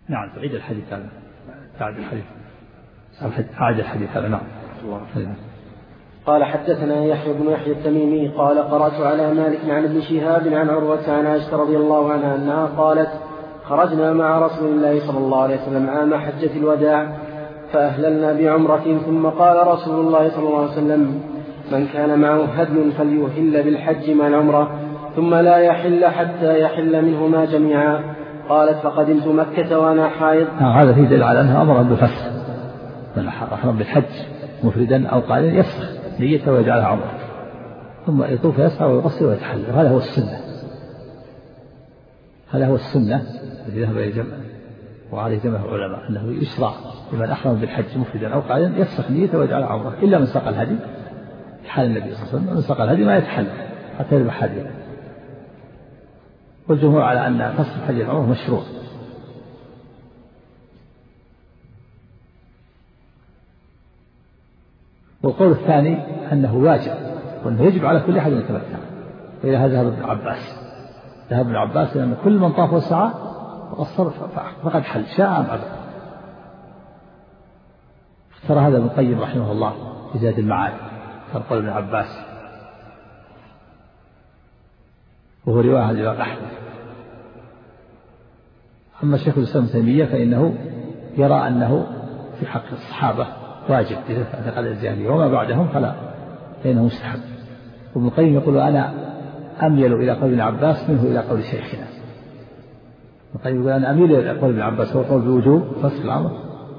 نعم تعيد الحديث هذا، أعد الحديث هذا. نعم. قال حدثنا يحيى بن يحيى التميمي قال قرأت على مالك عن ابن شهاب عن عروة عن عائشة رضي الله عنها أنها قالت خرجنا مع رسول الله صلى الله عليه وسلم عام حجة الوداع فأهللنا بعمرة ثم قال رسول الله صلى الله عليه وسلم من كان معه هدي فليهل بالحج مع العمرة ثم لا يحل حتى يحل منهما جميعا. قالت فقدمت مكة وأنا حائض. هذا في دليل على أنها أمر بالفسخ، من أحرم بالحج مفردا أو قائلا يفسخ نيته ويجعلها عمرة ثم يطوف يسعى ويقصر ويتحلل. هذا هو السنة، هذا هو السنة الذي ذهب إلى جمع وعليه جمع العلماء أنه يشرع لمن أحرم بالحج مفردا أو قائلا يفسخ نيته ويجعلها عمرة إلا من ساق الهدي في حال النبي صلى الله عليه وسلم. من ساق الهدي ما يتحلل حتى يذبح هديه. والجمهور على أن فسخ الحج العمرة مشروع. والقول الثاني أنه واجب وأنه يجب على كل أحد أن يتمتع. وإلى هذا ذهب ابن عباس لأن كل من طاف وسعى وقصر فقد حل شاء أم أبى. اختار هذا ابن القيم رحمه الله في زاد المعاد قول ابن عباس، وهو رواية عن الإمام أحمد. أما شيخ الإسلام ابن تيمية فإنه يرى أنه في حق الصحابة واجب إذا اعتقد الجاهلية وما بعدهم فإنه مستحب. وابن القيم يقول أنا أميل إلى قول ابن عباس منه إلى قول شيخنا. ابن القيم يقول أنا أميل إلى قول ابن عباس هو قول بوجوب فسخ العمر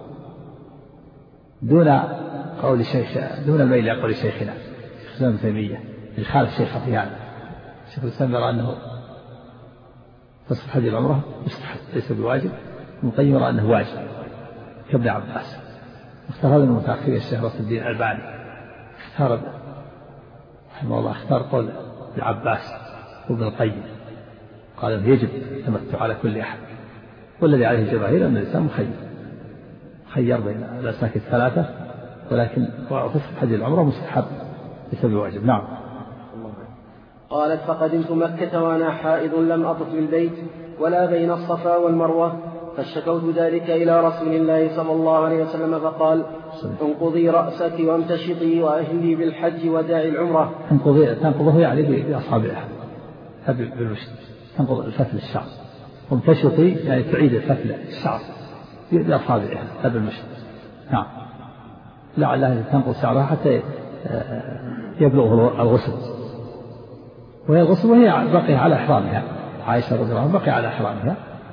دون الميل إلى قول شيخنا شيخ الإسلام ابن تيمية الخالف شيخ خطيان. شيخ الإسلام يرى أنه فسخ حج العمرة مستحب ليس بواجب، ابن القيم يرى أنه واجب كابن عباس. اختار هذا المتأخر الشيخ رأس الدين الألباني اختار رحمه الله اختار قول ابن عباس وابن القيم قال أنه يجب التمتع على كل أحد، والذي عليه الجماهير أن الإنسان مخير بين الأسماك الثلاثة، ولكن فسخ حج العمرة مستحب ليس بواجب. نعم. قالت فقدمت مكة وأنا حائض لم أطف بالبيت ولا بين الصفا والمروة فاشتكوت ذلك إلى رسول الله صلى الله عليه وسلم فقال انقضي رأسك وامتشطي وأهلي بالحج وداعي العمرة. تنقضه يعني بأصابعها بالمشط، تنقض الفتل الشعر، وامتشطي يعني تعيد الفتل الشعر بأصابعها لا بالمشط. نعم. لعلها تنقض شعرها حتى يبلغ الغسل، وهي الغسل وهي بقي على إحرامها. عائشة رضي الله عنها بقي على إحرامها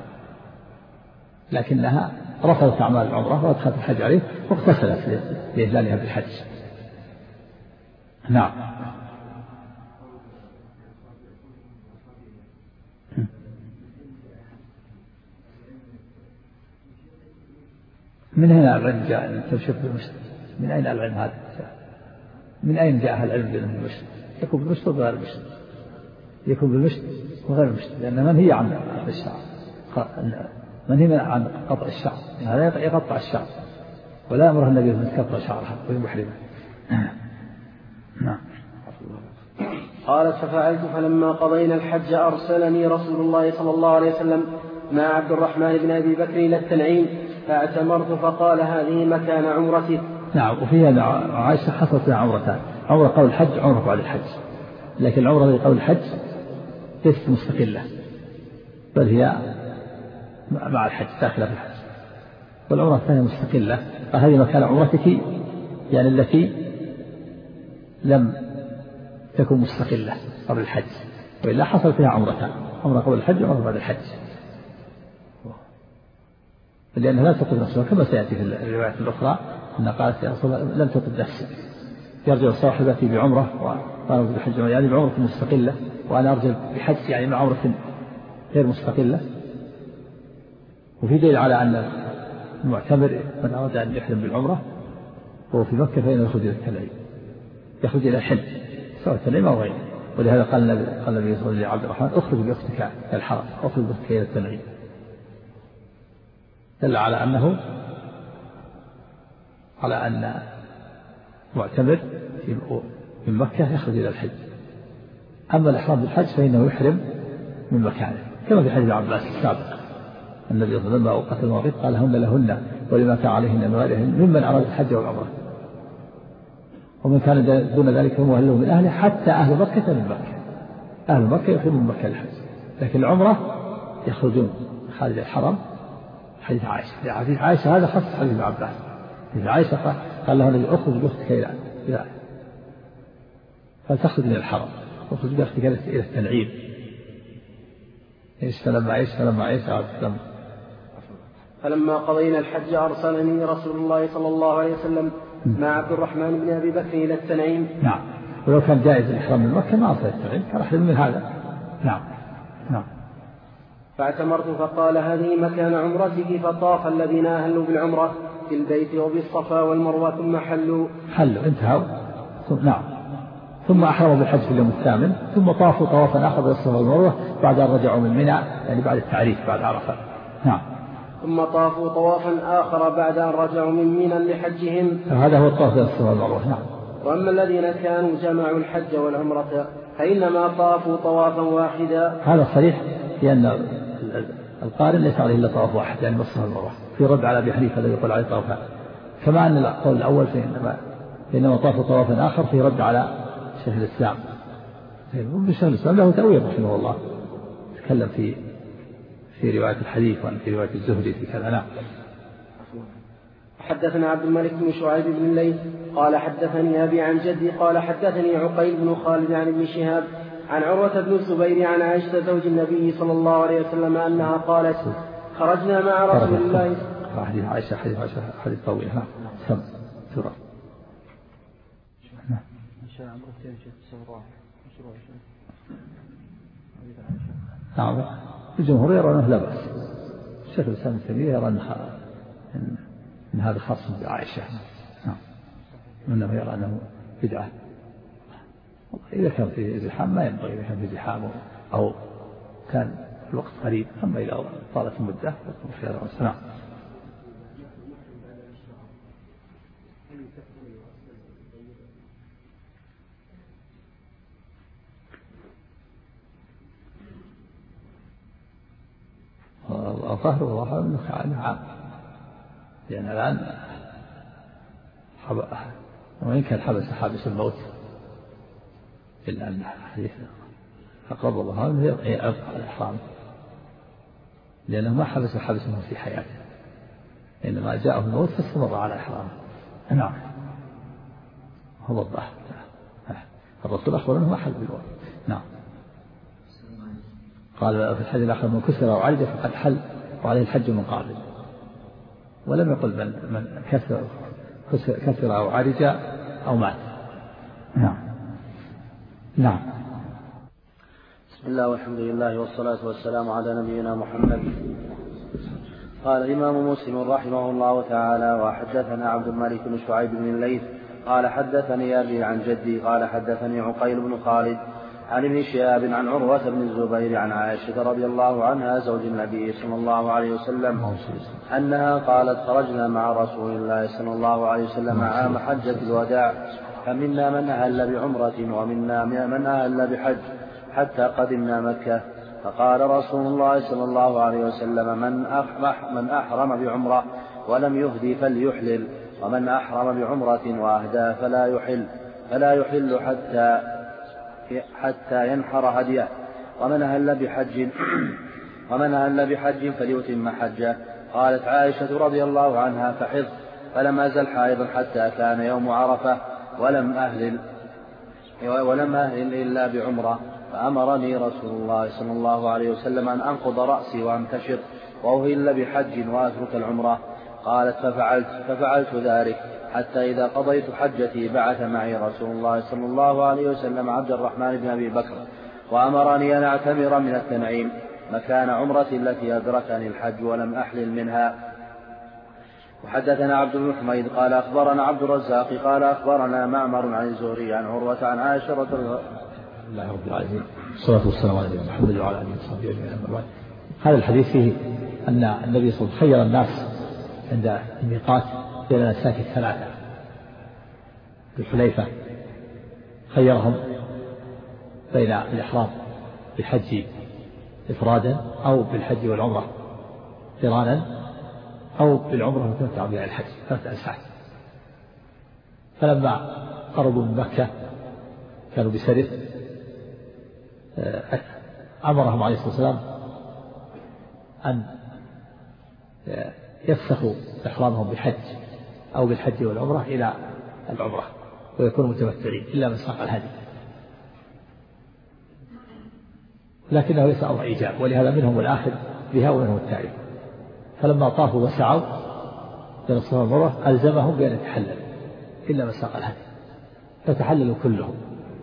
لكنها رفضت أعمال العمرة وأدخلت الحج عليه واغتسلت لإهلالها بالحج. نعم. من هنا العلم جاء أن تمشط بالمشط؟ من أين العلم هذا؟ من أين جاء العلم بالمشط؟ يكون بالمشط وغير المشط، يكون بالمشط وغير المشط، لأن من هي عن الشعر، من هي عن قطع الشعر، هذا يقطع الشعر ولا أمره النبي أن تقطع شعرها وهي محرمة. نعم. قالت ففعلت فلما قضينا الحج أرسلني رسول الله صلى الله عليه وسلم مع عبد الرحمن بن أبي بكر إلى التنعيم فاعتمرت فقال هذه مكان عمرتك. نعم. وفيها عائشة حصلت لها عمرتان، عمرة قبل الحج عمرة بعد الحج، لكن العمرة اللي قبل الحج ليست مستقلة بل هي مع الحج داخلة في الحج، والعمرة الثانية مستقلة. فهذه مكان عمرتك يعني التي لم تكن مستقلة قبل الحج، وإلا حصل فيها عمرتان، عمرة قبل الحج وعمرة بعد الحج، لأنها لا تطلب نفسها كما سيأتي في الروايات الأخرى أنها قالت يا رسول الله لم تطلب نفسي، يرجع صاحبتي بعمرة وأنا بحج يعني بعمرة مستقلة وأنا أرجع بحج يعني مع عمرة غير مستقلة. وفي دليل على أن المعتمر من أراد أن يحرم بالعمرة وهو في مكة فإنه يخرج إلى التنعيم، يخرج إلى الحل سواء التنعيم أو غيره. ولهذا قال النبي صلى الله عليه وسلم لعبد الرحمن اخرج بأختك إلى الحرم، اخرج بأختك إلى التنعيم، دل على أنه على أن معتمر من مكة يخرج إلى الحج. أما الإحرام بالحج فإنه يحرم من مكانه كما في حديث عباس السابق النبي صلى الله عليه وسلم أوقات المواقيت قال هن لهن ولما كان عليهن من غيرهن ممن أراد الحج والعمرة، ومن كان دون ذلك هم أهله من أهله حتى أهل مكة من مكة. أهل مكة يخرجون من مكة الحج، لكن العمرة يخرجون خارج الحرم. حديث عائشة هذا خص حديث ابن عباس. حديث عائشة قال له النبي أخرج بأختك إلى فتخرج من الحرم، أخرج بأختك إلى التنعيم. فلما قضينا الحج أرسلني رسول الله صلى الله عليه وسلم مع عبد الرحمن بن أبي بكر إلى التنعيم. نعم، ولو كان جائز الإحرام من مكة ما أرسل التنعيم، كان أحسن من هذا. نعم. فاعتمرت فقال هذه مكان عمرتك، فطاف الذين أهلوا بالعمرة في البيت وبالصفا والمروة ثم حلوا انتهوا. نعم، ثم أحرموا بالحج في اليوم الثامن، ثم طافوا طوافا آخر بالصفا والمروة بعد أن رجعوا من منى، يعني بعد التعريف بعد عرفة. نعم. ثم طافوا طوافا آخر بعد أن رجعوا من منى لحجهم. هذا هو الطواف بالصفا والمروة. نعم. وأما الذين كانوا جمعوا الحج والعمرة فإنما طافوا طوافا واحدا. هذا صريح في أن القارن ليس عليه إلا طواف واحد، يعني بالصفا والمروة، في رد على أبي حنيفة الذي يقول عليه طوافان. كما أن القول الأول فإنما طافوا طوافا آخر في رد على شيخ الإسلام. شيخ الإسلام له تأويل رحمه الله، تكلم في رواية الحديث وفي رواية الزهري في كذا. نعم. حدثنا عبد الملك بن شعيب بن الليث قال حدثني أبي عن جدي قال حدثني عقيل بن خالد عن ابن شهاب عن عروة بن الزبير عن عائشة زوج النبي صلى الله عليه وسلم أنها قالت خرجنا مع رسول الله. حديث عائشة حديث طويل. سم سورة. نعم، الجمهور يرى أنه لا بأس. الشيخ الإسلام ابن تيمية يرى أن هذا خاص بعائشة. نعم، وأنه يرى أنه بدعة. إذا كان في زحام ما ينبغي، إذا كان في زحام أو كان الوقت قريب. أما إذا طالت المدة فيكون خير والسلام. الظاهر والله أنه عام، لأن الآن وإن كان حبس الموت إلا أن حديث أقرب الله أنه يبقى الإحرام، لأنه ما حبسه في حياته، إنما جاءه الموت فاستمر على إحرامه. نعم، هو الظاهر. الرسول أخبر أنه ما حل بالوقت. نعم. قال في الحديث الآخر من كسر أو عرج فقد حل وعليه الحج من قابل، ولم يقل من كسر أو عرج أو مات. نعم. بسم الله والحمد لله والصلاة والسلام على نبينا محمد. قال الإمام مسلم رحمه الله تعالى وحدثنا عبد الملك بن شعيب بن الليث قال حدثني أبي عن جدي قال حدثني عقيل بن خالد عن ابن شهاب عن عروة بن الزبير عن عائشة رضي الله عنها زوج النبي صلى الله عليه وسلم أنها قالت خرجنا مع رسول الله صلى الله عليه وسلم عام حجة الوداع فمنا من أهل بعمرة ومنا من أهل بحج حتى قدمنا مكة، فقال رسول الله صلى الله عليه وسلم من أحرم بعمرة ولم يهدي فليحلل، ومن أحرم بعمرة وأهدى فلا يحل حتى ينحر هديه، ومن أهل بحج فليتم حجه. قالت عائشة رضي الله عنها فحض فلم أزل حائضا حتى كان يوم عرفة ولم أهل إلا بعمرة، فأمرني رسول الله صلى الله عليه وسلم أن أنقض رأسي وأمتشط وأهل بحج وأترك العمرة. قالت ففعلت ذلك حتى إذا قضيت حجتي بعث معي رسول الله صلى الله عليه وسلم عبد الرحمن بن أبي بكر وأمرني أن أعتمر من التنعيم مكان عمرتي التي أدركني الحج ولم أحلل منها. وحدثنا عبد بن حميد قال أخبرنا عبد الرزاق قال أخبرنا معمر عن الزهري عن عروة عن عائشة رضي الله رب العالمين والصلاة والسلام على محمد وعلى آله وصحبه أجمعين. هذا الحديث فيه أن النبي صلى الله عليه وسلم خير الناس عند الميقات بين الأنساك الثلاثة. الحليفة خيرهم بين الإحرام بالحج إفرادا أو بالحج والعمرة قرانا أو بالعمرة وتمتع بها الحج 3 أسعاد. فلما قربوا من مكة كانوا بسرف أمرهم عليه الصلاة والسلام أن يفسخوا إحرامهم بحج أو بالحج والعمرة إلى العمرة ويكونوا متمتعين إلا من ساق الهدي، لكنه ليس أمر إيجاب، ولهذا منهم الآخذ بها ومنهم التائب. فلما طافوا وسعوا بين الصفا والمروة ألزمهم بأن يتحللوا إلا من ساق الهدي، فتحللوا كلهم.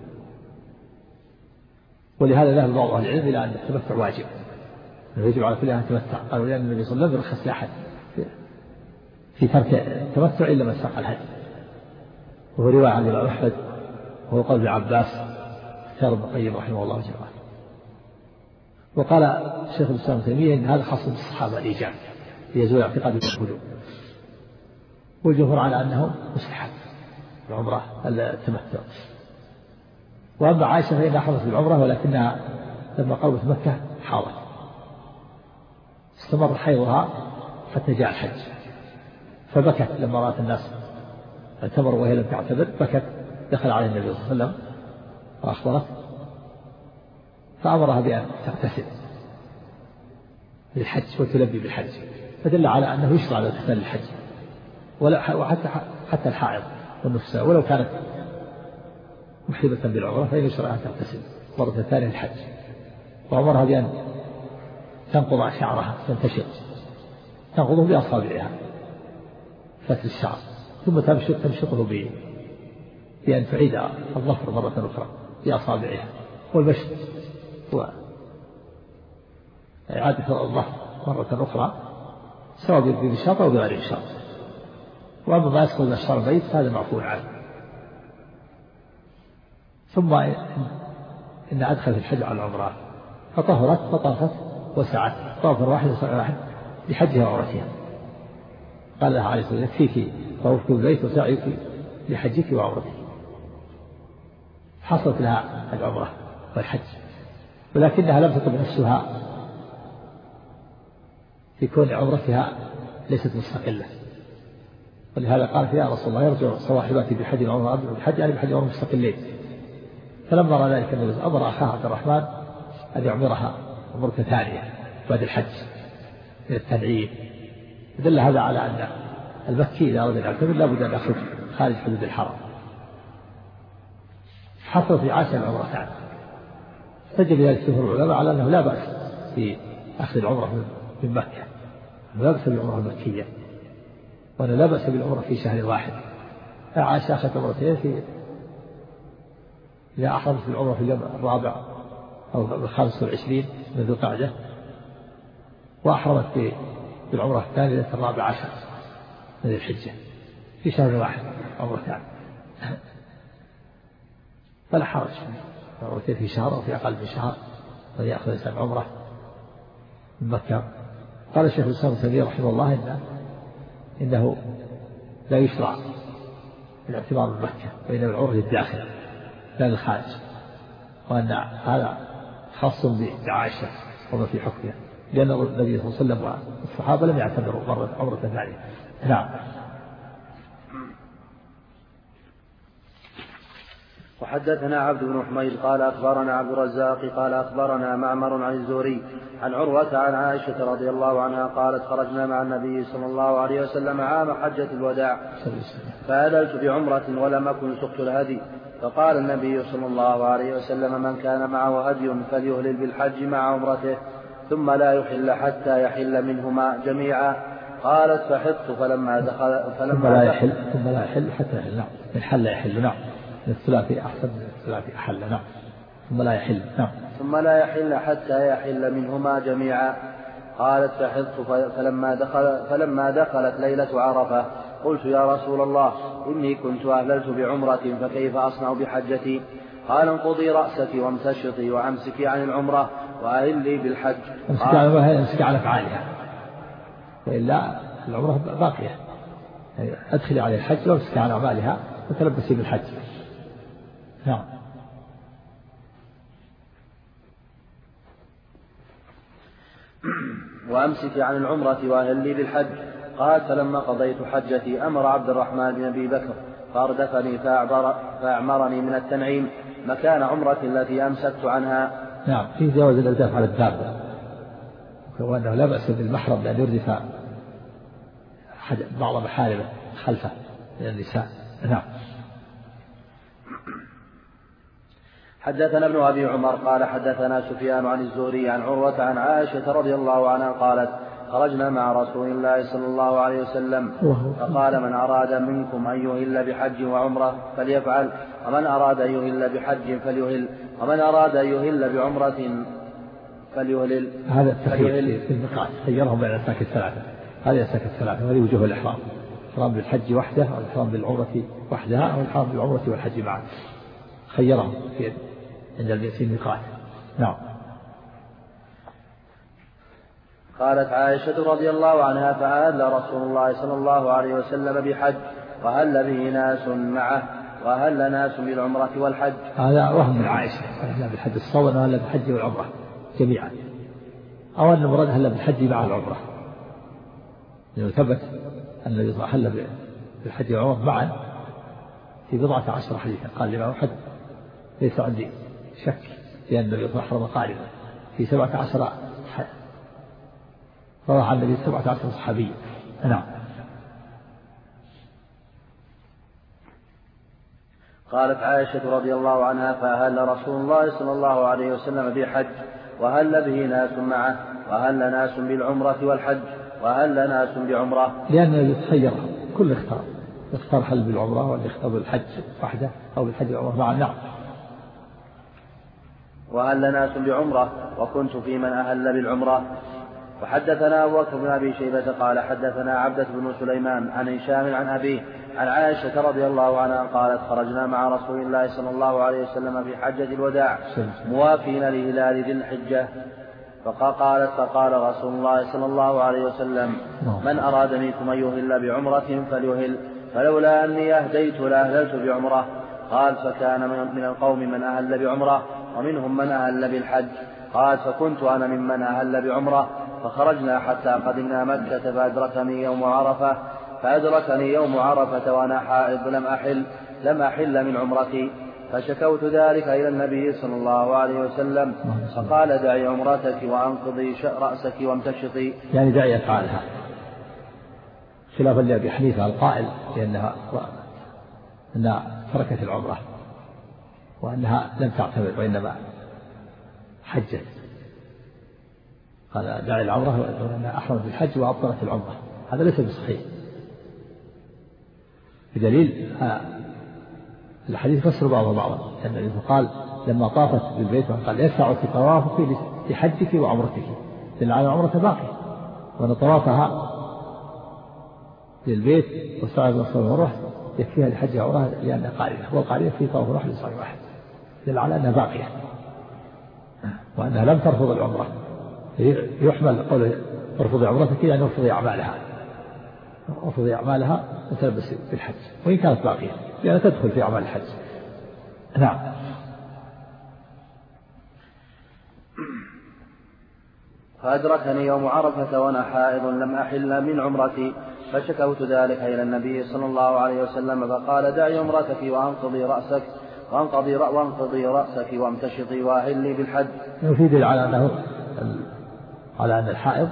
ولهذا ذهب بعض أهل العلم إلى أن التمتع واجب، أنه يجب على كل أن يتمتع، قالوا لأن النبي صلى الله عليه وسلم يرخص لأحد في ترك التمتع إلا من ساق الهدي، وهو رواية عن الإمام أحمد وهو قول ابن عباس اختار ابن القيم رحمه الله جل وعلا. وقال شيخ الإسلام ابن تيمية إن هذا خاص بالصحابة الإيجاب ليزول اعتقاد الوجوب، والجمهور على أنه مستحب العمرة التمتع. وأما عائشة فإنها حضرت بالعمرة ولكنها لما قربت مكة حاضت، استمر حيضها حتى جاء الحج، فبكت لما رأت الناس اعتبروا وهي لم تعتبر، بكت، دخل عليه النبي صلى الله عليه وسلم وأخبرت، فأمرها بأن تغتسل للحج وتلبي بالحج، فدل على أنه يشرع الاغتسال للحج، وحتى الحائض والنفساء ولو كانت محرمة بالعمرة فإن يشرع أن تغتسل مرة ثانية الحج. وأمرها بأن تنقض شعرها، تنقضه بأصابعها فتل الشعر، ثم تمشطه بأن تعيد الظفر مرة أخرى بأصابعها، والمشط هو إعادة الظفر مرة أخرى سواء بمشاط أو بغير مشاط. وأما ما يدخل من الشعر الميت فهذا معفو عنه. ثم إن أدخلت الحج على العمرة فطهرت فطافت وسعت طافا واحد وسعى واحد لحجها وعمرتها، قال لها عليه الصلاة والسلام يكفيك طوفك بالبيت وسعيك لحجك وعمرتك. حصلت لها العمرة والحج، ولكنها لم تطب نفسها في كون عمرتها ليست مستقلة، ولهذا قالت يا رسول الله يرجع صواحباتي بحج العمرة بالحج يعني بحج العمرة مستقلين. فلما رأى ذلك النبي أمر أخاه عبد الرحمن أن يعمرها عمرة ثانية بعد الحج من التنعيم. دل هذا على أن المكي إذا أراد أن يعتمر لا بد أن يخرج خارج حدود الحرم. حصلت في عائشة العمرتان، سجل ذلك جمهور العلماء على أنه لا بأس في أخذ العمرة من مكة، لا بأس بالعمرة المكية، وأن لا بأس بالعمرة في شهر واحد. عائشة أخذت عمرتين إذا أحرمت بالعمرة في اليوم الرابع أو 25 من ذو القعدة، وأحرمت بالعمرة الثانية ليلة 14 من الحجة في شهر واحد عمرتان، فلا حرج عمرتين في شهر أو في أقل من شهر من يأخذ الإنسان عمرة من مكة. قال الشيخ الإسلام ابن تيمية رحمه الله إنه لا يشرع الاعتمار من مكة، وإنما العمرة للداخل لا للخارج، وأن هذا خاص بعائشة وما في حكمها، لأن النبي صلى الله عليه وسلم والصحابة لم يعتبروا عمرة ثانية. نعم. وحدثنا عبد بن حميد قال أخبرنا عبد الرزاق قال أخبرنا معمر عن الزهري عن عروة عن عائشة رضي الله عنها قالت خرجنا مع النبي صلى الله عليه وسلم عام حجة الوداع فأدلت بعمرة ولم أكن سقت الهدي، فقال النبي صلى الله عليه وسلم من كان معه هدي فليهلل بالحج مع عمرته ثم لا يحل حتى يحل منهما جميعا. قالت فحطت فلما دخل ثم لا يحل حتى يحل. نعم. من حل يحل. نعم. الثلاثي أحسن من الثلاثي أحل. نعم. ثم لا يحل. نعم. ثم لا يحل حتى يحل منهما جميعا. قالت فحطت فلما دخلت ليلة عرفة قلت يا رسول الله إني كنت أهللت بعمرة فكيف أصنع بحجتي؟ قال انقضي رأسك وامتشطي وأمسكي عن العمرة وأهلي بالحج. امسكي على أفعالها، وإلا العمرة باقية، يعني أدخلي على الحج وامسكي على أعمالها وتلبسي بالحج. نعم. وأمسكي عن العمرة وأهلي بالحج. قال فلما قضيت حجتي أمر عبد الرحمن بن أبي بكر فأردفني فأعمرني من التنعيم مكان عمرتي التي أمسكت عنها. نعم، في جواز الإرداف على الدابة، وأنه لا بأس بالمحرم بأن يردف بعض محارمه خلفه من النساء. نعم. حدثنا ابن أبي عمر قال حدثنا سفيان عن الزهري عن عروة عن عائشة رضي الله عنها قالت خرجنا مع رسول الله صلى الله عليه وسلم فقال من أراد منكم أن يهل بحج وعمرة فليفعل، ومن أراد أن يهل بحج فليهل، ومن أراد أن يهل بعمرة فليهلل. هذا التخيير في الميقات خيرهم بين الأساك الثلاثة، هذه الأساك الثلاثة وهذه وجوه الإحرام: الإحرام بالحج وحده، أو الإحرام بالعمرة وحدها، أو الإحرام بالعمرة والحج معا. خيرهم عند في الميقات. نعم. قالت عائشة رضي الله عنها فأهل رسول الله صلى الله عليه وسلم بحج وهل به ناس معه وهل ناس بالعمرة والحج. هذا وهم من عائشة، هل بالحج الصوم وهل بالحج والعمرة جميعا، أو أن المراد هل بالحج مع العمرة، لأنه ثبت أن النبي صلى الله عليه وسلم بالحج والعمرة معا في 14 حديثا. قال الإمام أحمد ليس عندي شك في أن النبي صلى الله عليه وسلم قاربا في 17 روى عن النبي 17 صحابيا. نعم. قالت عائشة رضي الله عنها فأهل رسول الله صلى الله عليه وسلم بحج وهل به ناس معه وهل ناس بالعمرة والحج وهل ناس بعمرة، لأنه يتخير كل اختار حل بالعمرة واللي اختار بالحج وحده أو بالحج والعمرة معا. نعم. وهل ناس بعمرة وكنت في من أهل بالعمرة. وحدثنا أبو بكر بن أبي شيبة قال حدثنا عبدة بن سليمان عن هشام عن أبيه عن عائشة رضي الله عنها قالت خرجنا مع رسول الله صلى الله عليه وسلم في حجة الوداع موافين لهلال ذي الحجة فقال رسول الله صلى الله عليه وسلم من أراد منكم أن يهل بعمرة فليهل، فلولا أني أهديت لأهللت بعمرة. قال فكان من القوم من أهل بعمرة ومنهم من أهل بالحج. قال فكنت أنا ممن أهل بعمرة فخرجنا حتى قدمنا مكة فأدركني يوم عرفة وأنا حائض لم أحل من عمرتي، فشكوت ذلك إلى النبي صلى الله عليه وسلم فقال دعي عمرتك وأنقضي رأسك وامتشطي. يعني دعي أفعالها، خلافا لأبي حنيفة القائل بأنها تركت العمرة وأنها لم تعتمر وإنما حجت. قال دعي العمرة وأنها أحرمت بالحج وأبطلت العمرة، هذا ليس بصحيح، بدليل الحديث فسر بعضه بعضا، لأن قال لما طافت بالبيت قال يسعك طوافك لحجك وعمرتك، لأن العمرة باقية، وأن طوافها للبيت والسعي بالصلاة والمروة يكفيها لحج وعمرة لأنها قارنة، والقارنة في طواف واحد لصعي واحد، دل على أنها باقية وأنها لم ترفض العمرة. يحمل قوله ترفض عمرتك يعني ارفضي أعمالها وتلبس بالحج، وإن كانت باقية لأنها تدخل في أعمال الحج. نعم. فأدركني يوم عرفة وأنا حائض لم أحل من عمرتي، فشكوت ذلك إلى النبي صلى الله عليه وسلم فقال دعي عمرتك وانقضي رأسك وامتشطي وأهلي بالحج. يفيد على أن الحائض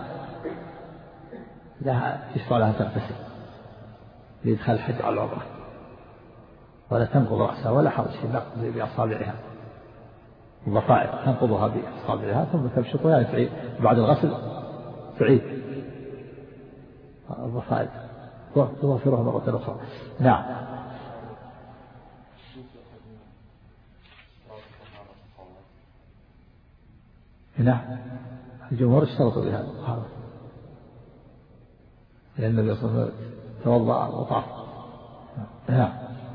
لها يشرع لها تغتسل لإدخال الحج على العمرة، ولا تنقض رأسها ولا حرج في النقض بأصابعها الضفائر، تنقضها بأصابعها ثم تمشطها يعني تعيد بعد الغسل، تعيد الضفائر توفرها مرة أخرى. نعم. نعم. الجمهور اشترطوا بهذا لأن النبي صلى الله عليه وسلم توضأ وطاف. نعم.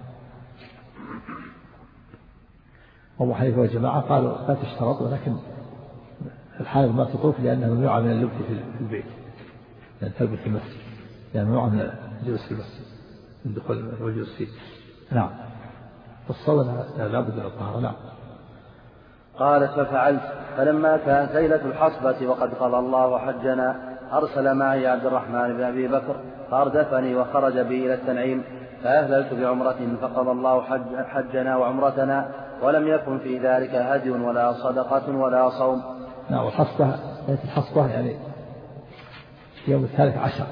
أبو حنيفة وجماعة قالوا لا تشترط، ولكن الحائض ما تطوف لأنها ممنوعة من اللبس في البيت، لأن تلبس في المسجد، يعني ممنوعة من الجلوس في المسجد، من الدخول والجلوس فيه. نعم. والصوم لا بد من الطهارة. نعم. قالت ففعلت. فلما كانت ليلة الحصبة وقد قضى الله حجنا أرسل معي عبد الرحمن بن أبي بكر فأردفني وخرج بي إلى التنعيم فأهللت بعمرة فقضى الله حجنا وعمرتنا ولم يكن في ذلك هدي ولا صدقة ولا صوم. نعم. والحصبة ليلة الحصبة يعني يوم 13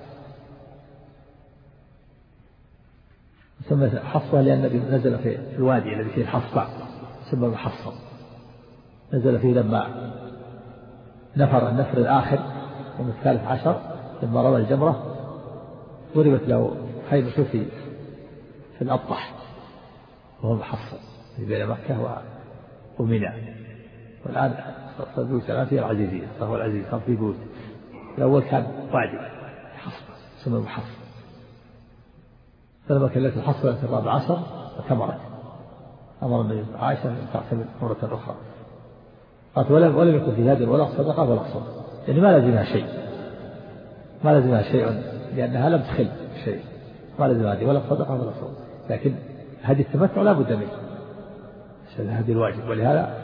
ثم حصبة لأن النبي نزل في الوادي الذي فيه الحصبة سمى محصب، نزل فيه لما نفر النفر الآخر يوم 13 لما رمى الجمرة ضربت له خيمة في الأبطح وهو محصب بين مكة ومنى. والآن صار بيوت الآن فيها العزيزية، فهو العزيز صار في بيوت. الأول كان وادي حصب سمى محصب. فلما كلت الحصبة 14 ثمرت أمر النبي عائشة أن تعتمد مرة أخرى. قالت ولم يكن في هذه ولا صدقة ولا صوم، يعني ما لازمها شيء لأنها لم تخل شيء، ما لازمها هذه ولا صدقة ولا صوم. لكن هذه التمتع لا بد منه عشان هذه الواجب. ولهذا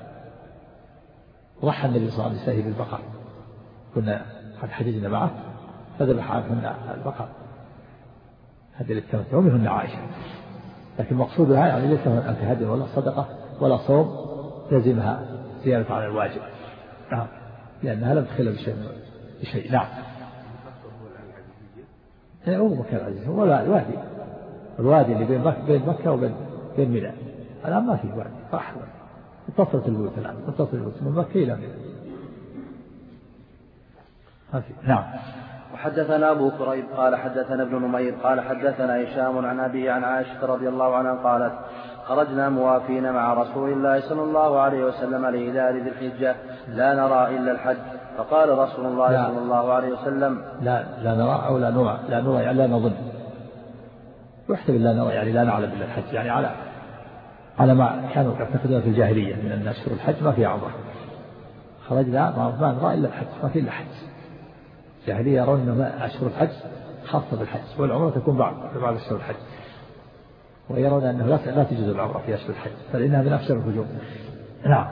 ضحى النبي صلى الله عليه وسلم بالبقر، كنا قد حججنا معه فذبح عنهن البقر هذه للتمتع ومنهن عائشة. لكن مقصودها يعني ليس هناك هدي ولا صدقة ولا صوم لازمها زيادة على الواجب. نعم. لأنها لم تخل بشيء. نعم. هو مكان العزيز هو الوادي اللي بين مكة وبين منى. الآن ما في وادي صح، اتصلت البيوت الآن من مكة إلى منى. نعم. وحدثنا أبو كريب قال حدثنا ابن نمير قال حدثنا هشام عن أبيه عن عائشة رضي الله عنها قالت خرجنا موافين مع رسول الله صلى الله عليه وسلم لهلال ذي الحجة لا نرى إلا الحج، فقال رسول الله صلى الله عليه وسلم لا نرى أو لا نرى يعني لا نظن، يحتمل لا نرى يعني لا نعلم إلا الحج، يعني على ما كانوا يعتقدون في الجاهلية من أن أشهر الحج ما فيها عمرة. خرجنا ما نرى إلا الحج، ما في إلا حج. الجاهلية يرون أن أشهر الحج خاصة بالحج والعمرة تكون بعد أشهر الحج، ويرون أنه لا تجوز العمرة في أشهر الحج فإنها من أفشل الهجوم. نعم.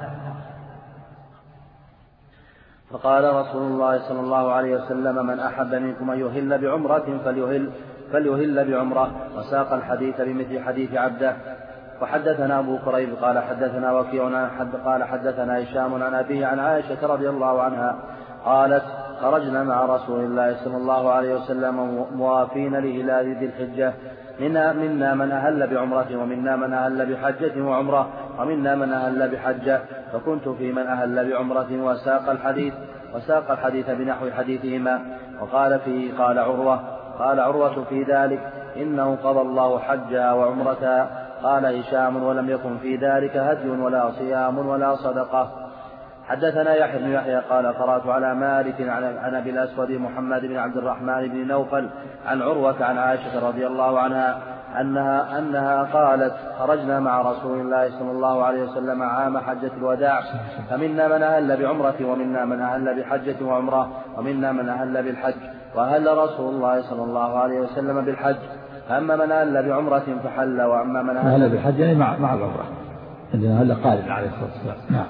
فقال رسول الله صلى الله عليه وسلم من أحب منكم أن يهل بعمرة فليهل بعمرة، وساق الحديث بمثل حديث عبده. وحدثنا أبو كريب قال حدثنا وكيع قال حدثنا هشام عن أبيه عن عائشة رضي الله عنها قالت خرجنا مع رسول الله صلى الله عليه وسلم موافين لهلال ذي الحجة منا من أهل بعمرة ومنا من أهل بحجة وعمرة ومنا من أهل بحجة، فكنت في من أهل بعمرة وساق الحديث بنحو حديثهما. وقال فيه قال عروة في ذلك إنه قضى الله حجها وعمرتها. قال هشام ولم يكن في ذلك هدي ولا صيام ولا صدقة. حدثنا يحيى بن يحيى قال قرأت على مالك عن أبي الأسود محمد بن عبد الرحمن بن نوفل عن عروة عن عائشة رضي الله عنها أنها قالت خرجنا مع رسول الله صلى الله عليه وسلم عام حجة الوداع فمنا من أهل بعمرة ومنا من أهل بحجة وعمرة ومنا من أهل بالحج، وأهل رسول الله صلى الله عليه وسلم بالحج، أما من أهل بعمرة فحل وأما من أهل بالحج يعني مع العمرة عندنا أهل قارن عليه الصلاة والسلام. نعم.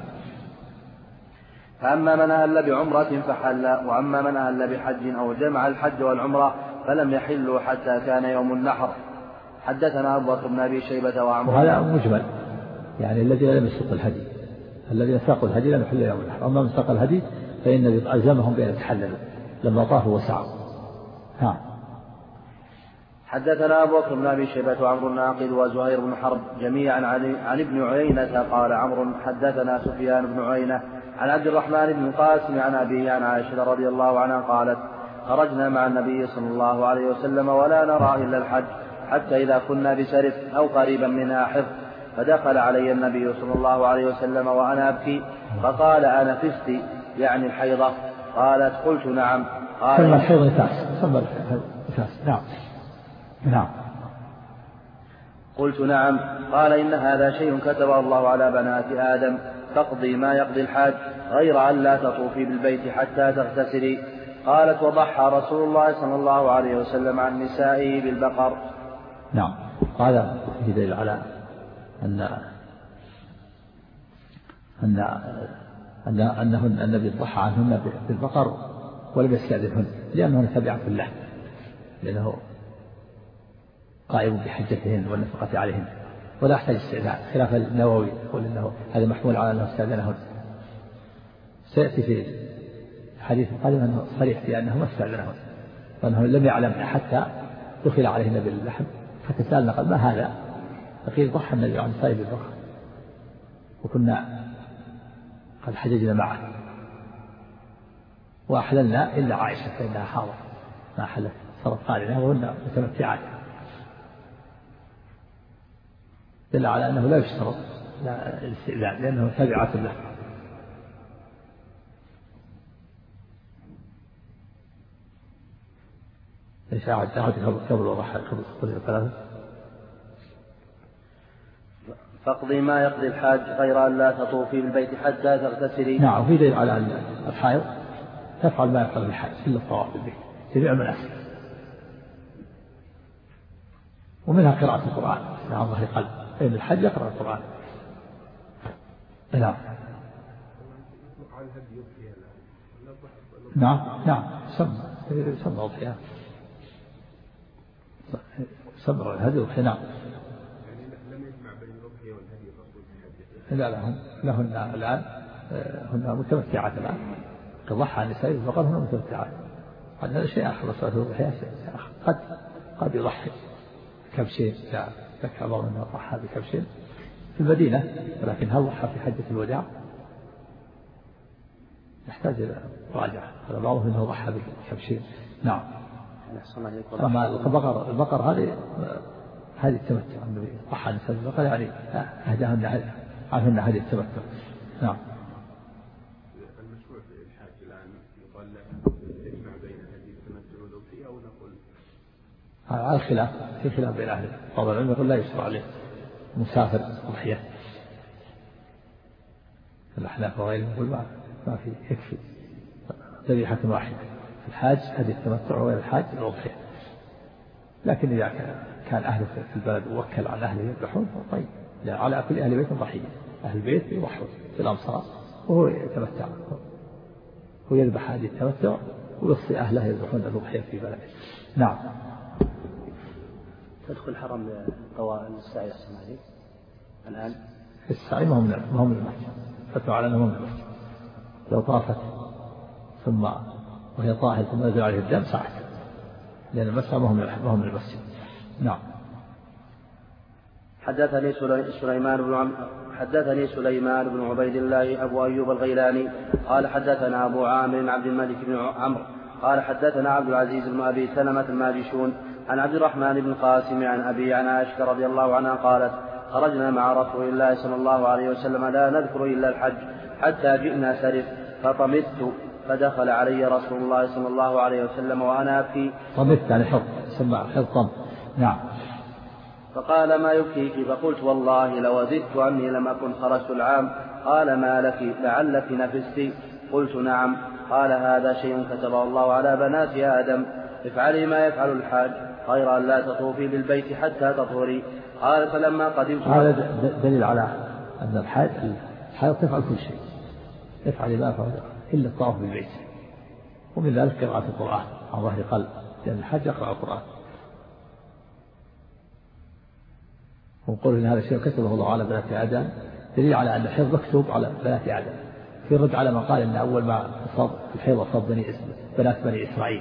فأما من أهل بعمرة فحل وأما من أهل بحج أو جمع الحج والعمرة فلم يحلوا حتى كان يوم النحر. حدثنا أبو بكر بن أبي شيبة وعمر. وهذا مجمل يعني الذين لم يسوق الهدي، الذين ساقوا الهدي لم يحل يوم النحر، أما من ساق الهدي فإن ألزمهم بأن يتحللوا لما طافوا وسعوا. نعم. حدثنا أبو بكر بن أبي شيبة وعمر الناقد وزهير بن حرب جميعا عن ابن عيينة قال عمرو حدثنا سفيان بن عيينة عن عبد الرحمن بن القاسم عن أبيه عن عائشة رضي الله عنها قالت خرجنا مع النبي صلى الله عليه وسلم ولا نرى إلا الحج حتى إذا كنا بسرف أو قريبا منها حفظ، فدخل علي النبي صلى الله عليه وسلم وأنا أبكي فقال أنفست يعني الحيضة؟ قالت قلت نعم. قال ثم الحيض نفاس. نعم. قلت نعم. قال إن هذا شيء كتبه الله على بنات آدم تقضي ما يقضي الحاج غير أن لا تطوفي بالبيت حتى تغتسلي. قالت وضحى رسول الله صلى الله عليه وسلم عن نسائه بالبقر. نعم. هذا يدل على أن أنه النبي ضحى عنهن بالبقر ولم يستأذنهن لأنهن تبعة له، لأنه قائم بحجتهن والنفقة عليهن ولا يحتاج استئذان، خلاف النووي يقول إنه هذا محمول على أنه استأذنهن. سيأتي في الحديث القادم أنه صريح في أنه ما استأذنهن، وأنه لم يعلم حتى دخل عليهن باللحم، حتى سألنا قال ما هذا؟ فقيل ضحى النبي عن صيد البقر وكنا قد حججنا معه وأحللنا إلا عائشة فإنها حاضر ما حلت صارت قارنة وهن متمتعات، دل على أنه لا يشترط الاستئذان لأنه تابعة له. إيش قبل وضح قبل ثلاثة. فاقضي ما يقضي الحاج غير أن لا تطوفي بالبيت حتى تغتسلي. نعم، وفي دليل على أن الحائض تفعل ما يفعل الحاج إلا الطواف بالبيت جميع المناسك، ومنها قراءة القرآن عن ظهر قلب، فإن الحج يقرأ القرآن. نعم نعم سمى أضحية، سمى الهدي والأضحية. نعم لا لهن الآن هن متمتعات الآن، كضحى النساء البقر هن متمتعات، هذا شيء آخر. صلاة الضحية شيء آخر، قد يضحي كبشين، ذكر بعض أنه ضحى بكبشين في المدينة، ولكن هل ضحى في حجة الوداع يحتاج إلى مراجعة، هذا بعضهم أنه ضحى بكبشين. نعم. أما البقر هذه التمتع، النبي ضحى النساء البقر يعني أهداهن عنهن هذه التمتع. نعم. المشروع في الحاج الآن يقال يجمع بين هذه التمتع والأضحية، أو نقول على الخلاف، في خلاف بين أهل بعض العلم يقول لا يشرع عليه مسافر أضحية، الأحناف وغيرهم يقول ما في، يكفي ذبيحة واحدة في الحاج هذه التمتع وغير الحاج الأضحية. لكن إذا كان أهله في البلد ووكل عن أهله يذبحون طيب، يعني على كل أهل بيت ضحية، أهل البيت يضحون في الأمصار وهو يتمتع ويذبح هذه التمتع ويوصي أهله يذبحون الأضحية في بلده. نعم. تدخل حرم السعي السماوي الآن؟ السعي ما هو من المسجد، فتوى على أنه من المسجد، لو طافت ثم وهي طاهرة ثم نزل عليه الدم سعت، لأن المسعى ما هو من المسجد. نعم. حدثني سليمان بن عبيد الله أبو أيوب الغيلاني قال حدثنا أبو عامر عبد الملك بن عمرو قال حدثنا عبد العزيز بن أبي سلمة الماجشون عن عبد الرحمن بن القاسم عن أبي عن عائشة رضي الله عنها قالت خرجنا مع رسول الله صلى الله عليه وسلم لا نذكر إلا الحج حتى جئنا سرف فطمست فدخل علي رسول الله صلى الله عليه وسلم وأنا أبكي. طمست يعني حب، سمع حب. نعم. فقال ما يبكيك؟ فقلت والله لوددت أني لم أكن خرجت العام. قال ما لك؟ لعلك نفستي؟ قلت نعم. قال هذا شيء كتبه الله على بنات آدم، افعلي ما يفعل الحاج غير أن لا تطوفي بالبيت حتى تطهري. قال فلما قدمت. هذا دليل على أن الحاج تفعل كل شيء، افعلي ما يفعل إلا الطواف بالبيت، ومن ذلك قراءة القرآن عن ظهر قلب، لأن الحاج يقرأ القرآن. ونقول إن هذا الشيء كتبه الله على بنات آدم دليل على أن الحيض مكتوب على بنات آدم، في رد على من قال إن أول ما أصاب الحيض أصاب بنات بني إسرائيل،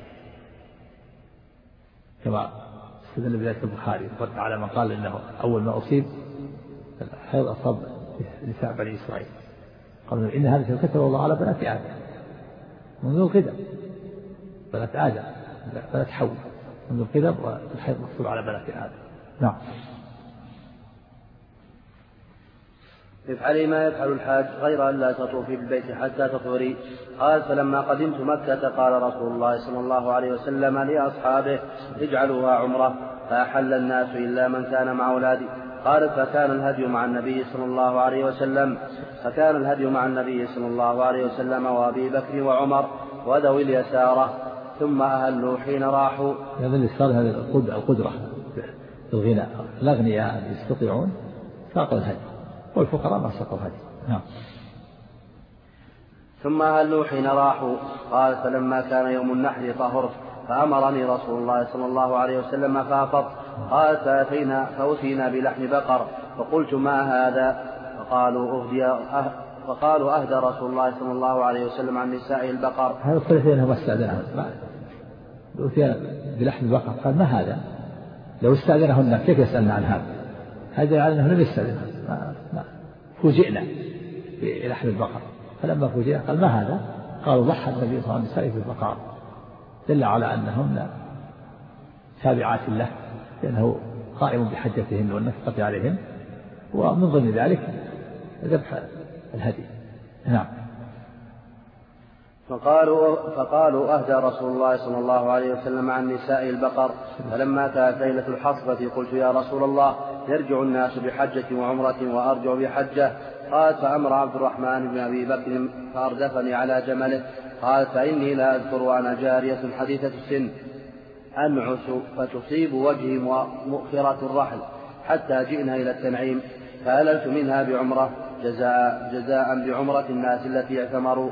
كما استدل بذلك البخاري، رد على من قال إنه أول ما أصيب الحيض أصاب نساء بني إسرائيل، قالوا إن هذا الشيء كتبه الله على بنات آدم منذ القدم، بنات آدم بنات حواء منذ القدم، والحيض مكتوب على بنات آدم. نعم. افعلي ما يفعل الحاج غير أن لا تطوفي بالبيت حتى تطهري. قال فلما قدمت مكة قال رسول الله صلى الله عليه وسلم لأصحابه اجعلوها عمرة، فأحل الناس إلا من كان مع أولادي. قال فكان الهدي مع النبي صلى الله عليه وسلم وأبي بكر وعمر وذوي اليسارة، ثم أهلوا حين راحوا. هذا اليسار هذه القدرة الغنى، الأغنياء يستطيعون ساقوا الهدي، والفقراء ما ساقوا الهدي. نعم. ثم أهلوا حين راحوا. قال فلما كان يوم النحر طهرت فأمرني رسول الله صلى الله عليه وسلم فأفضت. قال فأتينا بلحم بقر فقلت ما هذا؟ فقالوا أهدى رسول الله صلى الله عليه وسلم عن نسائه البقر. هذا الثلاثين ما استأذنهن أتينا بلحم بقر. قال ما هذا؟ لو استأذنهن كيف يسألنا عن هذا؟ هذا على أنه لم يستأذنهن. فوجئنا بلحم البقر. فلما فوجئنا قال ما هذا؟ قالوا ضحى النبي صلى الله عليه وسلم بالبقر. دل على أنهن تابعات له لأنه قائم بحجتهن والنفقة عليهن، ومن ضمن ذلك ذبح الهدي. نعم. فقالوا أهدى رسول الله صلى الله عليه وسلم عن نساء البقر. فلما كانت ليلة الحصبة قلت يا رسول الله يرجع الناس بحجة وعمرة وأرجع بحجة. قال فأمر عبد الرحمن بن أبي بكر فأردفني على جمله. قال فإني لا أذكر وأنا جارية حديثة السن أنعس فتصيب وجهي مؤخرة الرحل حتى جئنا إلى التنعيم فأللت منها بعمرة جزاء بعمرة الناس التي اعتمروا.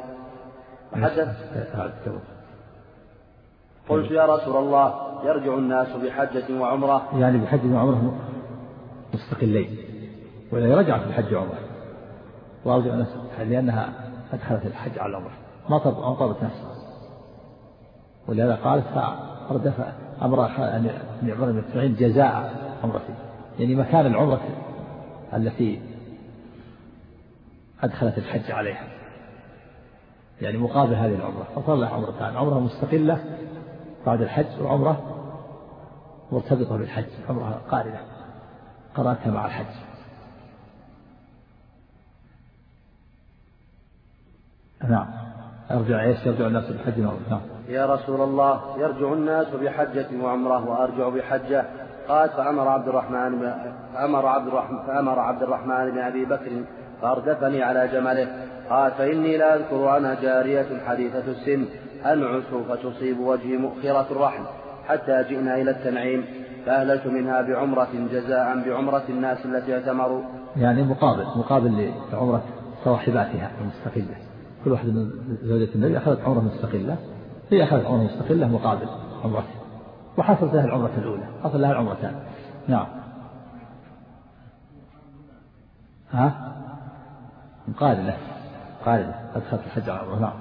قلت يا رسول الله يرجع الناس بحجة وعمرة، يعني بحجة وعمرة مستقلين، ولا يرجع في الحج وعمرة وأرجع نفسه لأنها أدخلت الحج على العمرة ما طابت نفسها، ولهذا قالت فأردف أمرها أن يعمر من التنعيم جزاء عمرته، يعني مكان العمرة التي أدخلت الحج عليها، يعني مقابل هذه العمرة. فصار لها عمرتان، عمرة مستقلة بعد الحج وعمرة مرتبطة بالحج، عمرة قارنة قرأتها مع الحج. نعم. يرجع الناس بحج وعمرة. نعم. يا رسول الله يرجع الناس بحجة وعمرة وأرجع بحجة. قال فأمر عبد الرحمن بن أبي بكر فأردفني على جمله. قال فإني لا أذكر أنا جارية حديثة السن أنعس فتصيب وجهي مؤخرة الرحل حتى جئنا إلى التنعيم فأهللت منها بعمرة جزاء بعمرة الناس التي اعتمروا، يعني مقابل لعمرة صاحباتها المستقلة. كل واحد من زوجة النبي أخذت عمرة مستقلة، هي أخذت عمرة مستقلة مقابل عمرته، وحصلت لها العمرة الأولى، حصل لها العمرتان. نعم. قارنة أدخلت الحج على العمرة. نعم.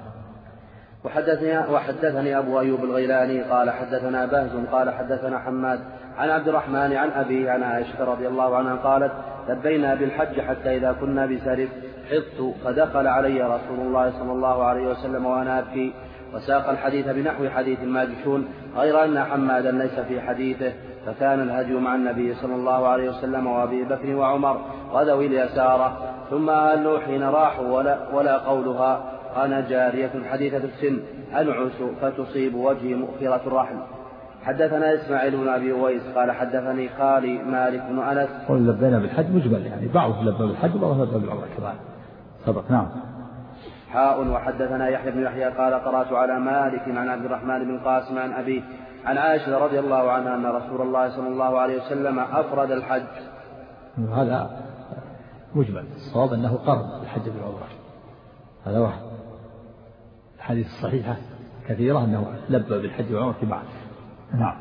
وحدثني أبو أيوب الغيلاني قال حدثنا بهز قال حدثنا حماد عن عبد الرحمن عن أبي عن عائشة رضي الله عنها قالت لبينا بالحج حتى إذا كنا بسرف حضت فدخل علي رسول الله صلى الله عليه وسلم وأنا أبكي، وساق الحديث بنحو حديث الماجشون غير أن حمادا ليس في حديثه. فكان الهدي مع النبي صلى الله عليه وسلم وأبي بكر وعمر وذوي اليسارة. ثم أهلوا حين راحوا ولا قولها أنا جارية حديثة السن أنعس فتصيب وجهي مؤخرة الرحل. حدثنا إسماعيل بن أبي أويس قال حدثني خالي مالك بن أنس. قل لبينا بالحج مجمل، يعني بعض لبى بالحج وبعض لبى بالعمرة كمان سبق. نعم. وحدثنا يحيى بن يحيى قال قرأت على مالك عن عبد الرحمن بن القاسم عن أبيه عن عائشة رضي الله عنها أن رسول الله صلى الله عليه وسلم أفرد الحج. هذا مجمل، الصواب أنه قرن الحج بالعمرة، هذا واحد. الحديث الصحيحة كثيرة أنه لبى بالحج والعمرة معا. نعم.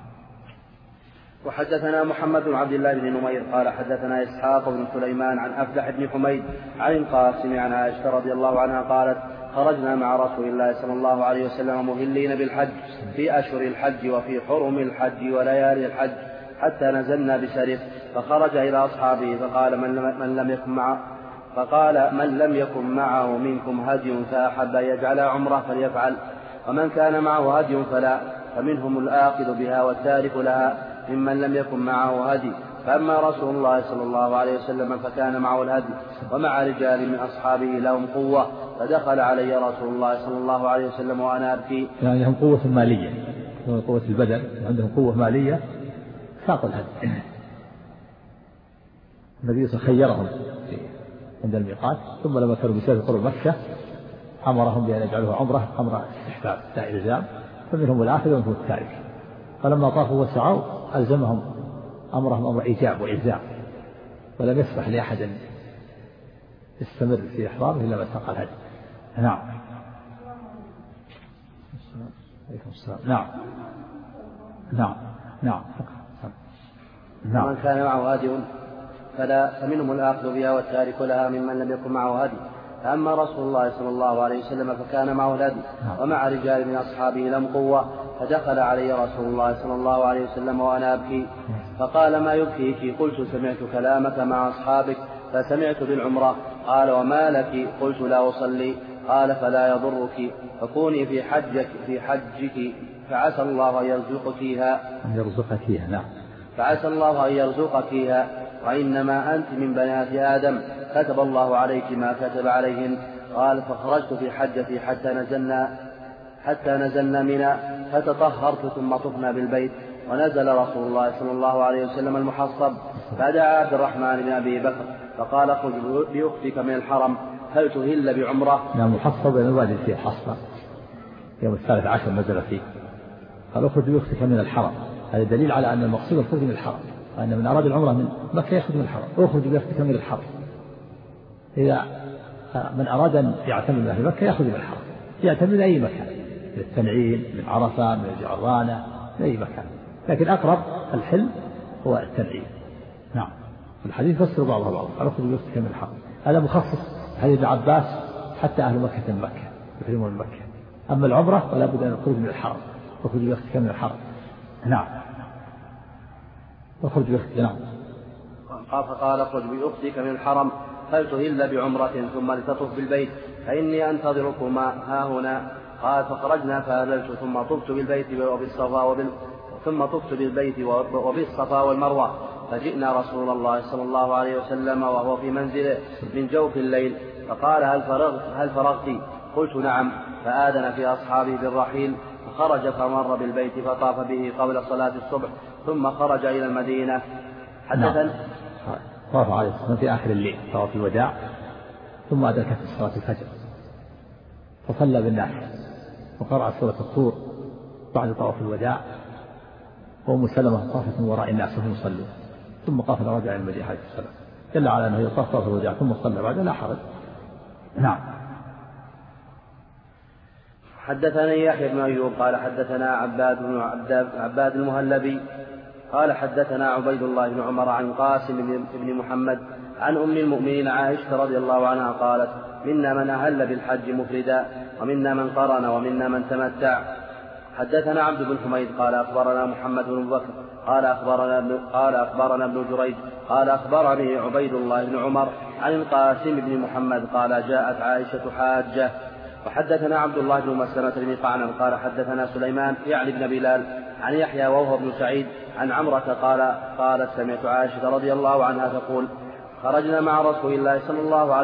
وحدثنا محمد بن عبد الله بن نمير قال حدثنا إسحاق بن سليمان عن أفلح بن حميد عن القاسم عن عائشة رضي الله عنها قالت خرجنا مع رسول الله صلى الله عليه وسلم مهلين بالحج في أشهر الحج وفي حرم الحج وليالي الحج حتى نزلنا بسرف، فخرج إلى أصحابه فقال من لم يكن معه منكم هدي فأحب أن يجعل عمره فليفعل، ومن كان معه هدي فلا، فمنهم الآخذ بها والتارك لها ممن لم يكن معه هدي. فأما رسول الله صلى الله عليه وسلم فكان معه الهدي ومع رجال من أصحابه لهم قوة، فدخل علي رسول الله صلى الله عليه وسلم وأنا أبكي. يعني لهم قوة مالية، قوة البدن، عندهم قوة مالية ساقوا الهدي. النبي خيرهم عند الميقات، ثم لما كانوا بسبب قرب مكة أمرهم بأن يجعلوها عمرة استحباب لا إلزام، فمنهم الآخذ ومنهم التارك. فلما طافوا وسعوا ألزمهم أمرهم أمر إيجاب وإلزام، ولم يسمح لأحد يستمر في إحرامه إلا ما ساق الهدي. نعم. عليكم السلام. نعم. نعم. نعم. نعم. من كان معه هدي فمنهم الآخذ بها والتارك لها ممن لم يكن معه هدي. فأما رسول الله صلى الله عليه وسلم فكان معه الهدي ومع رجال من أصحابه لم قوة، فدخل علي رسول الله صلى الله عليه وسلم وأنا أبكي فقال: ما يبكيك؟ قلت: سمعت كلامك مع أصحابك فسمعت بالعمرة. قال: وما لك؟ قلت: لا أصلي. قال: فلا يضرك، فكوني في حجك فعسى الله أن يرزقكيها. نعم. فعسى الله أن يرزقكيها، وإنما أنت من بنات آدم، كتب الله عليك ما كتب عليهن. قال: فخرجت في حجتي حتى نزلنا منى فتطهرت ثم طفنا بالبيت، ونزل رسول الله صلى الله عليه وسلم المحصب، فدعا عبد الرحمن بن أبي بكر فقال: خذ بأختك من الحرم هل تهل بعمرة؟ نعم. محصب الوادي فيه حصبة يوم 13 نزل فيه، قال: اخرج بأختك من الحرم. هذا دليل على أن المقصود الخروج من الحرم، وأن من أراد العمرة من مكة يخرج من الحرم. اخرج بأختك من الحرم. إذا من أراد أن يعتمر من أهل مكة يخرج من الحرم، يعتمر من أي مكان، من التنعيم، من عرفة، من الجعرانة، من أي مكان، لكن أقرب الحل هو التنعيم. نعم. الحديث فسر بعضها بعضا: قال: اخرج بأختك من الحرم. هذا مخصص حديث ابن عباس حتى أهل مكة من مكة يحرمون من مكة. أما العمرة فلا بد أن الخروج من الحرم. اخرج بأختك من الحرم. نعم. اخرج بأختك. نعم. فقال: اخرج بأختك من الحرم فلتهل بعمرة ثم لتطف بالبيت فإني أنتظركما ها هنا. قال: فخرجنا فهللت ثم طفت بالبيت وبالصفا والمروة، فجئنا رسول الله صلى الله عليه وسلم وهو في منزله من جوف الليل، فقال: هل فرغت؟ قلت: نعم. فآذن في أصحابه بالرحيل، فخرج فمر بالبيت فطاف به قبل صلاة الصبح ثم خرج إلى المدينة. حدثنا طاف عليه الصلاة في آخر الليل، طواف الوداع، ثم أدرك في صلاة الفجر فصلى بالناس وقرأ سورة الطور بعد طواف الوداع، وأم سلمة طافت من وراء الناس وهم يصلون، ثم قافل رجع إلى المدينة عليه السلام، دل على أنه يطاف طواف الوداع ثم صلى بعد، لا حرج. نعم. حدثني يحيى بن أيوب قال حدثنا عباد المهلبي قال حدثنا عبيد الله بن عمر عن قاسم بن محمد عن أم المؤمنين عائشة رضي الله عنها قالت: منا من أهل بالحج مفردا ومنا من قرن ومنا من تمتع. حدثنا عبد بن حميد قال أخبرنا محمد بن بكر قال أخبرنا ابن جريج قال أخبرني عبيد الله بن عمر عن القاسم بن محمد قال: جاءت عائشة حاجة. وحدثنا عبد الله بن مسلمة بن قعنب قال حدثنا سليمان يعني بن بلال عن يحيى وهو بن سعيد عن عمرة قالت: سمعت عائشة رضي الله عنها تقول: خرجنا مع رسول الله صلى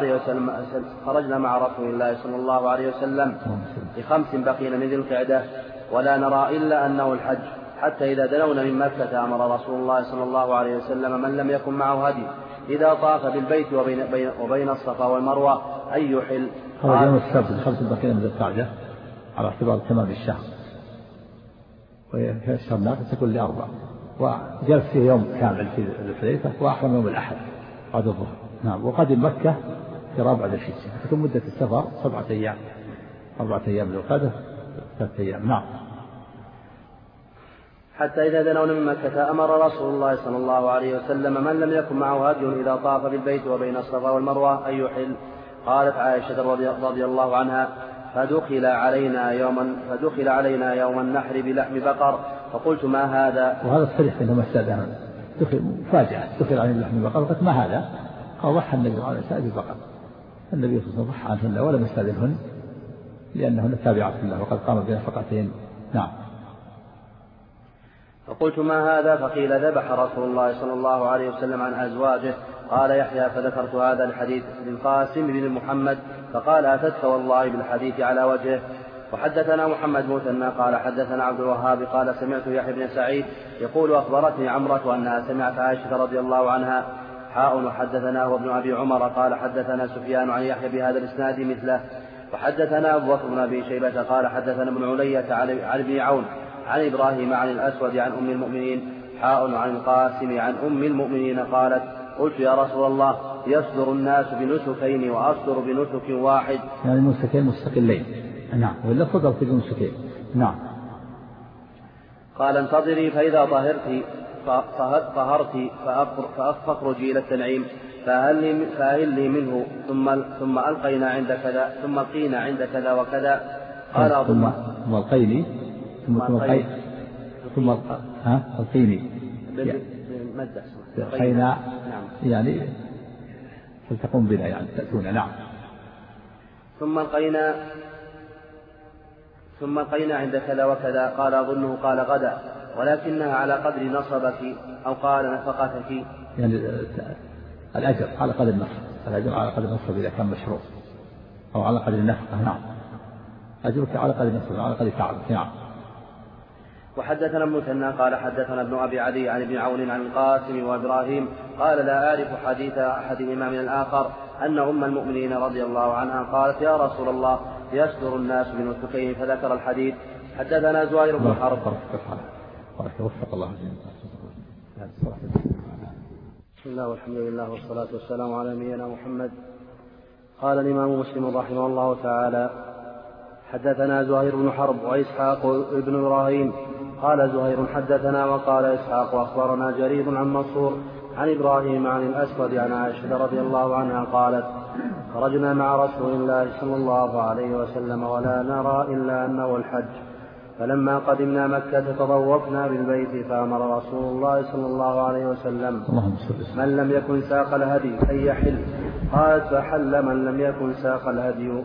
الله عليه وسلم ل5 بقين من ذي القعدة ولا نرى إلا أنه الحج، حتى إذا دنونا من مكة أمر رسول الله صلى الله عليه وسلم من لم يكن معه هدي إذا طاف بالبيت وبين الصفا والمروة أن يحل. هذا يوم السبت 5 بقين من ذي القعدة على اعتبار تمام الشهر، وفي الشهر الناقص تكون ل4، وجلس فيه يوم كامل في الحليفة، وأحرم يوم الأحد بعد الظهر. نعم. وقدم مكة في 4 ذي الحجة، تكون مدة السفر 7 أيام، 4 أيام للقادة 3 أيام. نعم. حتى إذا دنونا من مكة أمر رسول الله صلى الله عليه وسلم من لم يكن معه هدي إذا طاف بالبيت وبين الصفا والمروة أن يحل. قالت عائشة رضي الله عنها: فدخل علينا يوم النحر بلحم بقر، فقلت: ما هذا؟ وهذا الصريح أنه مسألة مفاجأة، دخل علينا بلحم بقر، قلت: ما هذا؟ قال: ضحى النبي عليه الصلاة والسلام ببقر. النبي صلى الله عليه وسلم ضحى عنهن ولم يستأذنهن لأنهن تابعات له وقد قام بنفقتهن. نعم. فقلت: ما هذا؟ فقيل: ذبح رسول الله صلى الله عليه وسلم عن أزواجه. قال يحيى: فذكرت هذا الحديث للقاسم بن محمد فقال: أتتك والله بالحديث على وجهه. وحدثنا محمد مثنى قال حدثنا عبد الوهاب قال سمعت يحيى بن سعيد يقول: أخبرتني عمرة أنها سمعت عائشة رضي الله عنها حدثنا وابن أبي عمر قال حدثنا سفيان عن يحيى بهذا الإسناد مثله. وحدثنا أبو بكر بن أبي شيبة قال حدثنا ابن علية عن ابن عون عن إبراهيم عن الأسود عن أم المؤمنين عن القاسم عن أم المؤمنين قالت: قلت: يا رسول الله، يصدر الناس بنسكين وأصدر بنسك واحد. يعني نسكين مستقلين. نعم. ولا صدر في نسكين. نعم. قال انتظري فإذا طهرت فاخرجي إلى التنعيم فأهل لي منه ثم ألقينا عند كذا ثم ألقينا عند كذا وكذا. قال ثم ألقيني ثم ألقيني ألقينا يعني فلتقوم بنا يعني تأتون. نعم. ثم ألقينا عند كذا وكذا. قال أظنه قال غدا ولكنها على قدر نصبك أو قال نفقتك، يعني الأجر على قدر النصب، الأجر على قدر النصب إذا كان مشروع، أو على قدر النفقة. نعم. أجرك على قدر النصب على قدر تعبك. نعم. وحدثنا ابن ثنى قال حدثنا ابن أبي عدي عن ابن عون عن القاسم وإبراهيم قال لا أعرف حديث أحدهما من الآخر أن أم المؤمنين رضي الله عنها قالت يا رسول الله يصدر الناس بنسكين فذكر الحديث. حدثنا زهير بن حرب. وفق الله. بسم الله والحمد لله والصلاة والسلام على نبينا محمد. قال الإمام مسلم رحمه الله تعالى حدثنا زهير بن حرب وإسحاق ابن إبراهيم. قال زهير حدثنا وقال إسحاق أخبرنا جرير عن منصور عن إبراهيم عن الأسود عن عائشة رضي الله عنها قالت خرجنا مع رسول الله صلى الله عليه وسلم ولا نرى إلا أنه الحج، فلما قدمنا مكة تطوفنا بالبيت فأمر رسول الله صلى الله عليه وسلم من لم يكن ساق الهدي أن يحل. قالت فحل من لم يكن ساق الهدي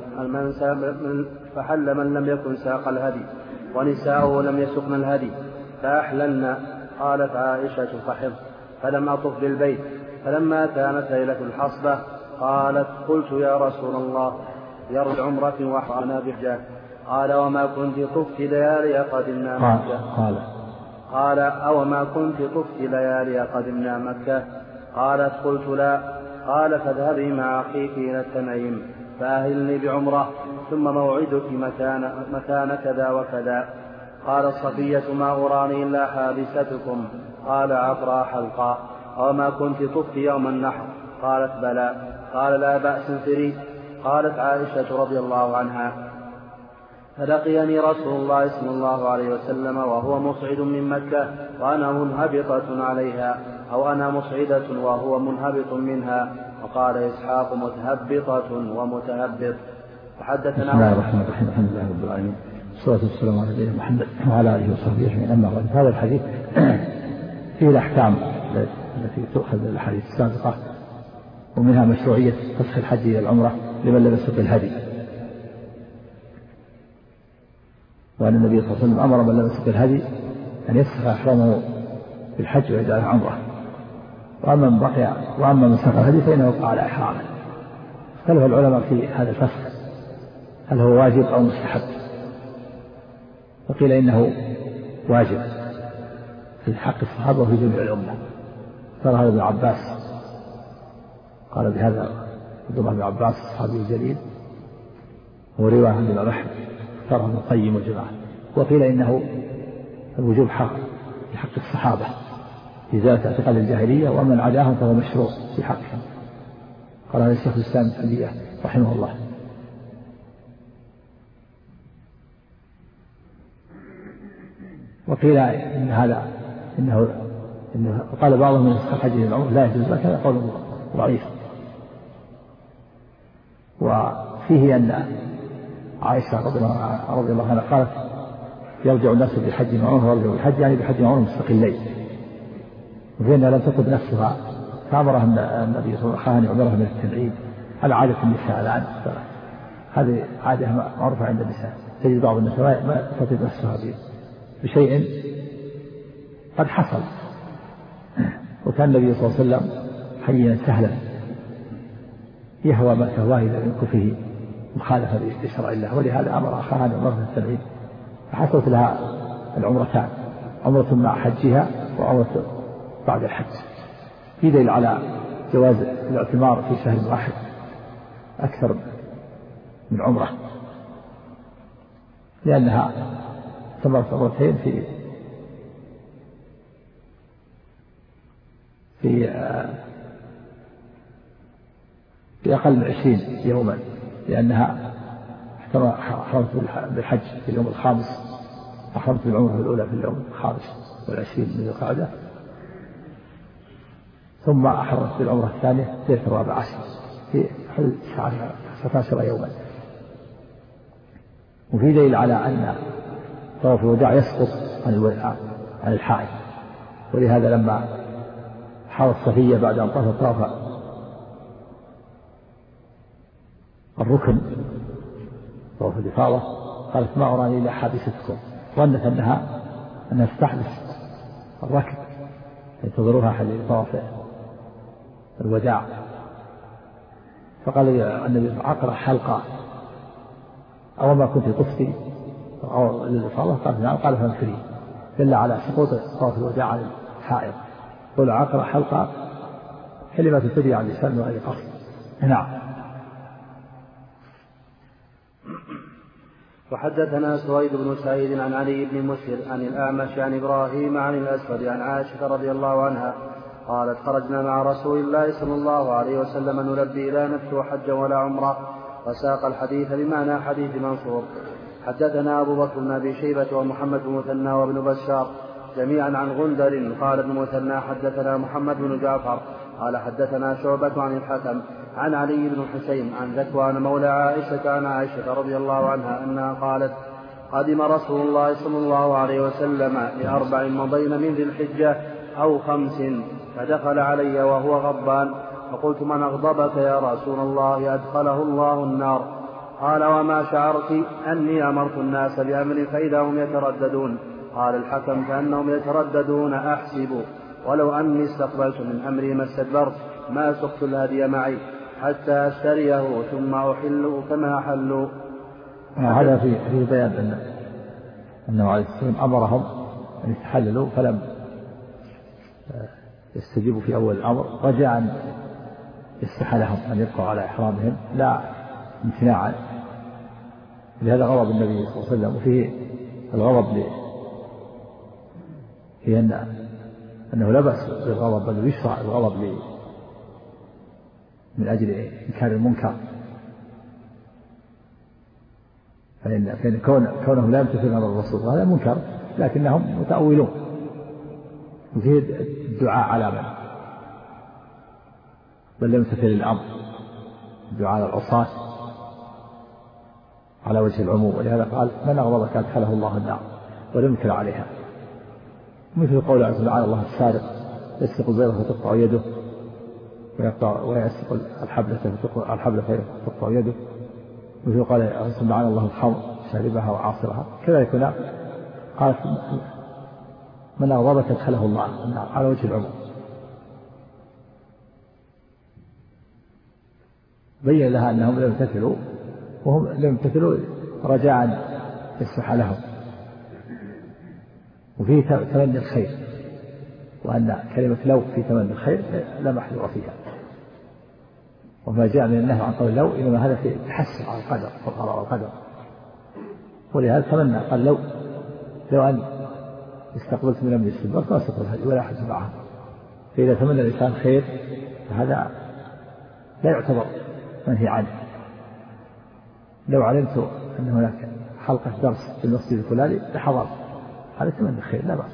ونساؤه لم يسقن الهدي فأحللنا. قالت عائشة فحض فلم أطف بالبيت. فلما كانت ليلة الحصبة قالت قلت يا رسول الله يرجع عمرة وحرنا بحجة. قال وما كنت طفت ليالي قدمنا مكة. قال أوما كنت طفت ليالي قدمنا مكة. قالت قلت لا. قال فاذهبي مع أخيك إلى التنعيم فأهلني بعمرة ثم موعدك مكان كذا وكذا. قال الصفية ما أراني إلا حابستكم. قال عطرا حلقا. وما كنت طفت يوم النحر. قالت بلى. قال لا بأس انفري. قالت عائشة رضي الله عنها فلقيني رسول الله صلى الله عليه وسلم وهو مصعد من مكة وأنا منهبطة عليها أو أنا مصعدة وهو منهبط منها. وقال إسحاق متهبطة ومتهبط. بسم الله الرحمن الرحيم. الحمد لله رب العالمين والصلاة والسلام على نبينا محمد وعلى آله وصحبه أجمعين. أما بعد هذا الحديث فيه الأحكام التي تؤخذ من الأحاديث السابقة ومنها مشروعية فسخ الحج إلى العمرة لمن لم يسق الهدي، وأن النبي صلى الله عليه وسلم أمر من لم يسق الهدي أن يفسخ إحرامه بالحج ويجعله عمرة، وأما من سق الهدي فإنه يبقى على إحرامه. اختلف العلماء في هذا الفسخ هل هو واجب أو مستحب، فقيل إنه واجب في حق الصحابة وفي جميع الأمة. قال هذا ابن عباس، قال بهذا عبد الله بن عباس الصحابي الجليل، هو رواية عن الإمام أحمد اختاره ابن القيم والجماعة. وقيل إنه الوجوب حق في حق الصحابة في إزالة اعتقاد الجاهلية، ومن عداهم فهو مشروع في حقهم. قال هذا الشيخ الإسلام ابن تيمية رحمه الله. وقيل إن هذا إنه قال بعضهم من الحج للعمر لا يجوز، هذا قول ضعيف. وفيه أن عائشة رضي الله عنها قالت يرجع الناس بالحج وعمره ويرجع بالحج يعني بحج وعمره مستقلين، وفي أنها لم تقض نفسها فأمرها النبي صلى الله عليه وسلم أن يعمرها من التنعيم على عادة النساء الآن. هذه عادة معروفة عند النساء، تجد بعض النساء ما تطيب نفسها بشيء قد حصل، وكان النبي صلى الله عليه وسلم حيا سهلا يهوى ما تهواه إذا لم يكن فيه مخالفة لشرع الله، ولهذا أمر أخاها أن يعمرها التنعيم، فحصلت لها العمرتان، عمرة مع حجها وعمرة بعد الحج. في دليل على جواز الاعتمار في شهر واحد أكثر من عمرة، لأنها اعتمرت عمرتين في أقل من 20 يوما، لأنها حرمت بالحج في اليوم الخامس، وحرمت بالعمرة الأولى في اليوم الخامس والعشرين من ذي القعدة، ثم أحرمت بالعمرة الثانية ليلة 14 في حدود 19 يوما. وفي دليل على أن طواف الوداع يسقط عن الحائض، ولهذا لما حاضت صفية بعد أن طافت طواف الركن طواف الإفاضة قالت ما أراني إلا حابستكم، ظنت أنها تستحدث الركب ينتظروها حل طواف الوداع، فقال النبي عقر حلقة أو ما كنت طفتي أو للإفاضة؟ قال نعم. قال فانفري، دل على سقوط طواف الوداع عن الحائض. قل عقر حلقة حلمة تدري عن لسان وغير قصد. نعم. وحدثنا سويد بن سعيد عن علي بن مسهر عن الأعمش عن إبراهيم عن الأسود عن عائشة رضي الله عنها قالت خرجنا مع رسول الله صلى الله عليه وسلم نلبي لا نتلو حجا ولا عمرة، وساق الحديث بمعنى حديث منصور. حدثنا أبو بكر بن أبي شيبة ومحمد بن مثنى وابن بشار جميعا عن غندر. قال ابن مثنى حدثنا محمد بن جعفر قال حدثنا شعبة عن الحكم عن علي بن حسين عن ذكوان مولى عائشة عن عائشة رضي الله عنها أنها قالت قدم رسول الله صلى الله عليه وسلم ل4 مضين من ذي الحجة أو 5، فدخل علي وهو غضبان، فقلت من أغضبك يا رسول الله؟ أدخله الله النار. قال وما شعرت أني أمرت الناس بأمر فإذا هم يترددون؟ قال الحكم كأنهم يترددون أحسب، ولو أني استقبلت من أمري ما استدبرت ما سقت الهدي معي حتى أشتريه ثم أحل كما أحلوا. هذا في بيان أنه عليه السلام أمرهم أن يتحللوا فلم يستجيبوا في أول الأمر، رجاء استحالهم أن يبقوا على إحرامهم لا امتناعا. لهذا غضب النبي صلى الله عليه وسلم. وفيه الغضب في أنه لا بأس بالغضب، بل يشرع الغضب من أجل إنكار المنكر، فإن كونهم لا يمتثلون أمر الرسول هذا منكر، لكنهم متأولون. وفيه الدعاء على من بل يمتثل الأمر، الدعاء على العصاة على وجه العموم. ولهذا قال من أغضبك أدخله الله النار ولم ينكر عليها. مثل قول عز وجل الله السارق يسرق البيضة فتقطع يده ويسرق الحبلة فتقطع يده. مثل قال لعن الله الخمر شاربها وعاصرها. كذلك هنا قال من أغضبك أدخله الله النار على وجه العموم. بين لها أنهم لم يمتثلوا، وهم لم يمتثلوا رجاء يسمح لهم. وفيه تمني الخير، وأن كلمة لو في تمني الخير لا محذور فيها. وما جاء من النهي عن قول لو إنما هذا في تحسر على القدر والقضاء والقدر. ولهذا تمنى قال لو أن استقبلت من أمر استدبرت ما استقبل الهدي ولا أحد معها. فإذا تمنى الإنسان خير فهذا لا يعتبر منهي عنه. لو علمت أن هناك حلقة درس في المسجد الفلاني لحضرت، هذا تمنى الخير لا بأس.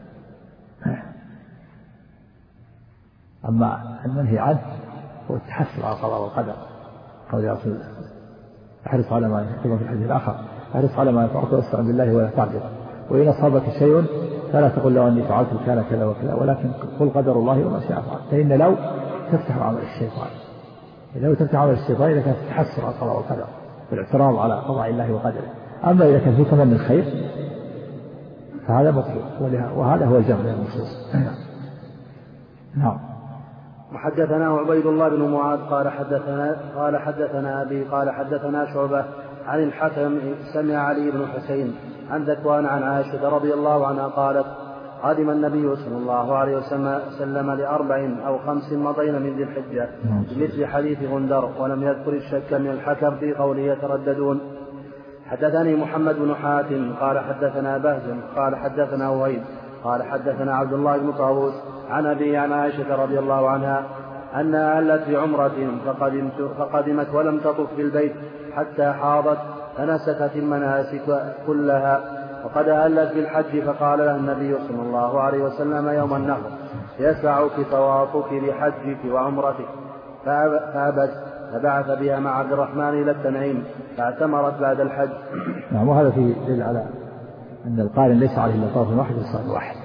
أما المنهي عنه هو التحسر على القضاء والقدر. قال يا رسول الله احرص على ما يكتب في الحديث الآخر احرص على ما ينفعك واستعن بالله ولا تعجل، وإن أصابك شيء فلا تقل لو أني فعلت كان كذا وكذا، ولكن قل قدر الله وما شاء فعل. فإن لو تفتح عمل الشيطان، لو تفتح عمل الشيطان إذا كانت تحسر على القضاء والقدر بالاعتراض على قضاء الله وقدره. أما إذا كان في تمني الخير فهذا مطلوب، وهذا هو الجمع بين النصوص. نعم. وحدثنا عبيد الله بن معاذ قال حدثنا أبي قال حدثنا شعبة عن الحكم سمع علي بن حسين عن ذكوان عن عائشة رضي الله عنها قالت قدم النبي صلى الله عليه وسلم ل4 أو 5 مضين من ذي الحجة بمثل حديث غندر، ولم يذكر الشك من الحكم في قوله يترددون. حدثني محمد بن حاتم قال حدثنا بهز قال حدثنا وهيب قال حدثنا عبد الله بن طاووس عن أبي عن عائشة رضي الله عنها أنها أهلت بعمرة فقدمت ولم تطف بالبيت حتى حاضت فنسكت المناسك كلها، وقد أهلت بالحج فقال لها النبي صلى الله عليه وسلم يوم النحر: يسعك طوافك بحجك وعمرتك، فأبت، فبعث بها مع عبد الرحمن إلى التنعيم فاعتمرت بعد الحج. نعم. وهذا فيه دليل على أن القارن ليس عليه إلا طواف واحد وسعي واحد،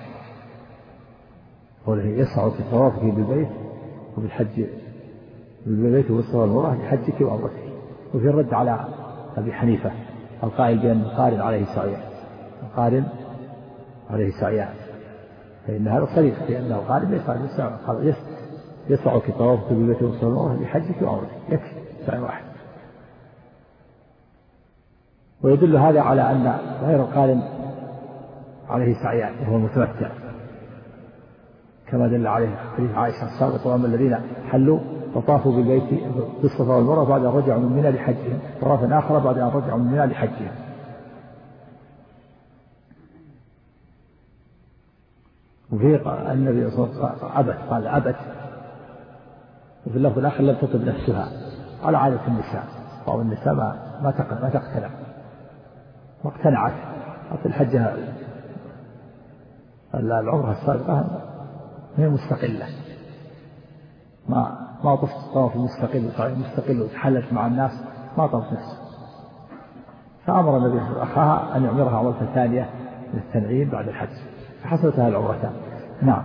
قوله يسعك طوافك بالبيت وبالحج بالبيت والصلاة والعمرة بحجك وعمرتك. وفي الرد على أبي حنيفة القائل بأن القارن عليه سعيان، القارن عليه سعيان، فإن هذا صريح في أنه قارن ليس عليه سعي، يسعك طوافك بالبيت والصلاة والعمرة بحجك وعمرتك، يكفي سعي واحد. ويدل هذا على أن غير القارن عليه سعيان وهو المتمتع، كما دل عليه حديث عائشة السابق: وأما الذين حلوا فطافوا بالبيت بالصفا والمروة بعد أن رجعوا من منى لحجهم، طوافا آخر بعد أن رجعوا من منى لحجهم. وفي النبي صلى الله عليه وسلم قال أبت، وفي اللفظ الآخر لم تطب نفسها، على عادة النساء، بعض النساء ما تقتنع، ما اقتنعت في الحجة العمرة السابقة هي مستقلة، ما طفت طواف مستقل وتحلت مع الناس، ما طفت نفسه، فأمر النبي أخاها أن يعمرها عمرة ثانية للتنعيم بعد الحج، فحصلتها العمرتان. نعم.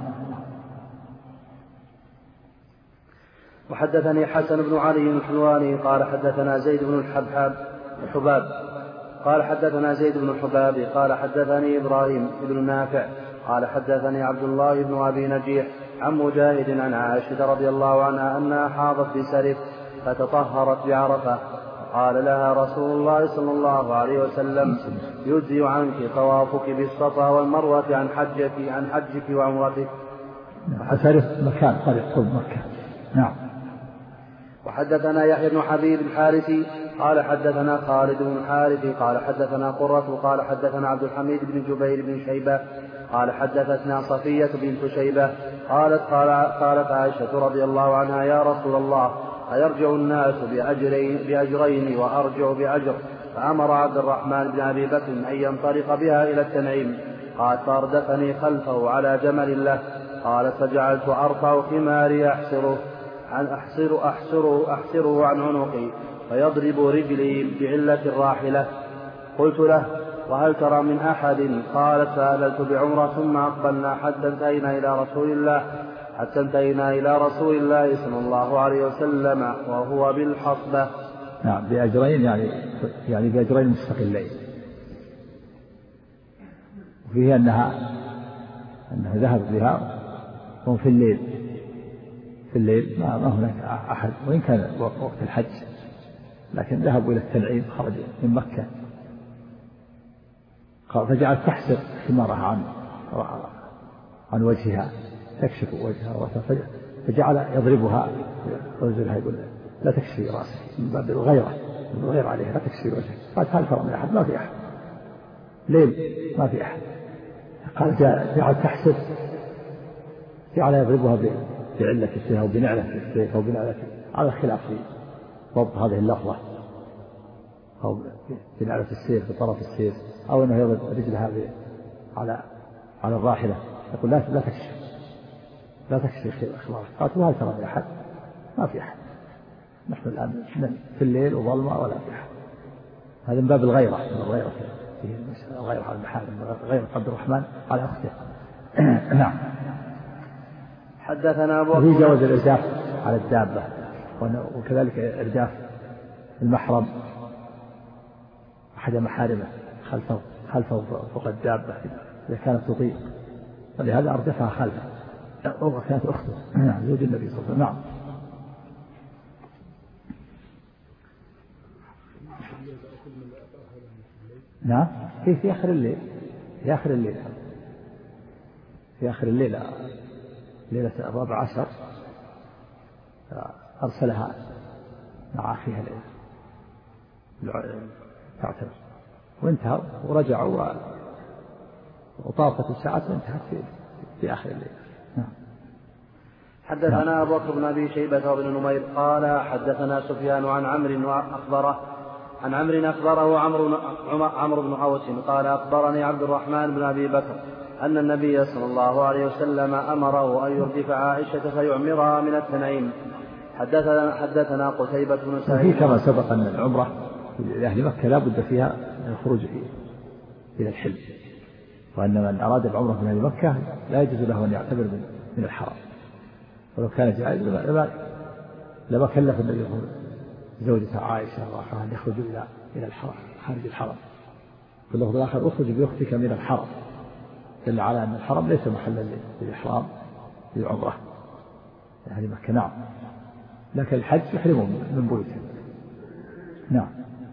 وحدثني حسن بن علي الحلواني قال حدثنا زيد بن الحباب قال حدثنا زيد بن الحباب قال حدثني إبراهيم بن نافع قال حدثني عبد الله بن أبي نجيح عن مجاهد عن عائشة رضي الله عنها أنها حاضت بسرف فتطهرت بعرفة، قال لها رسول الله صلى الله عليه وسلم: يجزي عنك طوافك بالصفا والمروة عن حجك وعمرتك. سرف مكان قريب مكة. نعم. وحدثنا يحيى بن حبيب الحارثي قال حدثنا خالد بن الحارث قال حدثنا قرة قال حدثنا عبد الحميد بن جبير بن شيبة قال حدثتنا صفية بنت شيبة قالت عائشة رضي الله عنها: يا رسول الله، أيرجع الناس بأجرين وأرجع بأجر؟ فأمر عبد الرحمن بن أبي بكر أن ينطلق بها إلى التنعيم. قال: فأردفني خلفه على جمل له. قالت: فجعلت أرفع خماري أحسره عن عنقي فيضرب رجلي بعلة الراحلة. قلت له: وهل ترى من أحد؟ قالت: فأهللت بعمرة ثم أقبلنا حتى انتهينا إلى رسول الله صلى الله عليه وسلم وهو بالحصبة. نعم. بأجرين يعني بأجرين مستقلين. وفيه أنها ذهبت بها وهم في الليل ما هناك أحد، وإن كان وقت الحج، لكن ذهبوا إلى التنعيم، خرجوا من مكة، فجعلت تحسر خمارها عن وجهها، تكشف وجهها ورأسها، فجعل يضربها وينزلها يقول: لا تكشفي رأسك، من باب الغير عليها، لا تكشفي وجهك. قالت: هل ترى من أحد؟ ما في أحد، ليل ما في أحد. قال: جعل تحسر، جعل يضربها بعلة السيف أو بنعلة السيف أو بنعلة، على خلاف في ضبط هذه اللفظة، أو بنعلة السيف بطرف السيف، أو أنه يضرب رجلها على الراحلة، يقول: لا تكشف خمارك. قالت: وهل ترى من أحد؟ ما في أحد، نحن الآن في الليل وظلمة ولا في أحد. هذا من باب الغيرة فيه الغيرة على المحارم، غير عبد الرحمن على أخته. نعم. حدثنا أبو في جواز الإرداف على الدابة، وكذلك إرداف المحرم أحد محارمه خلفه فوق الدابة إذا كانت تطيق، ولهذا أردفها خلفه، كانت أخته زوج النبي صلى الله عليه وسلم. نعم. نعم. في آخر الليل، في آخر الليل ليلة 14 أرسلها مع أخيها تعتمر، وانتهوا ورجعوا وطافت الساعة وانتهت في آخر الليل. نعم. حدثنا أبو بكر بن أبي شيبة وابن نمير قال حدثنا سفيان عن عمرو أخبره عمرو بن عوس قال أخبرني عبد الرحمن بن أبي بكر أن النبي صلى الله عليه وسلم أمره أن يردف عائشة فيعمرها من التنعيم. حدثنا قتيبة بن سعيد. كما سبق أن العمرة لأهل مكة لا بد فيها من الخروج إلى الحل، وأن من أراد العمرة من أهل مكة لا يجوز له أن يعتبر من الحرم، ولو كان جائز لما كلف النبي زوجة عائشة وأخاها أن يخرجوا إلى الحرم خارج الحرم. في اللفظ الآخر اخرج بأختك من الحرم، دل على أن الحرم ليس محلا للإحرام للعمرة أهل مكة. نعم، لكن الحج يحرمهم من بيوتهم. نعم.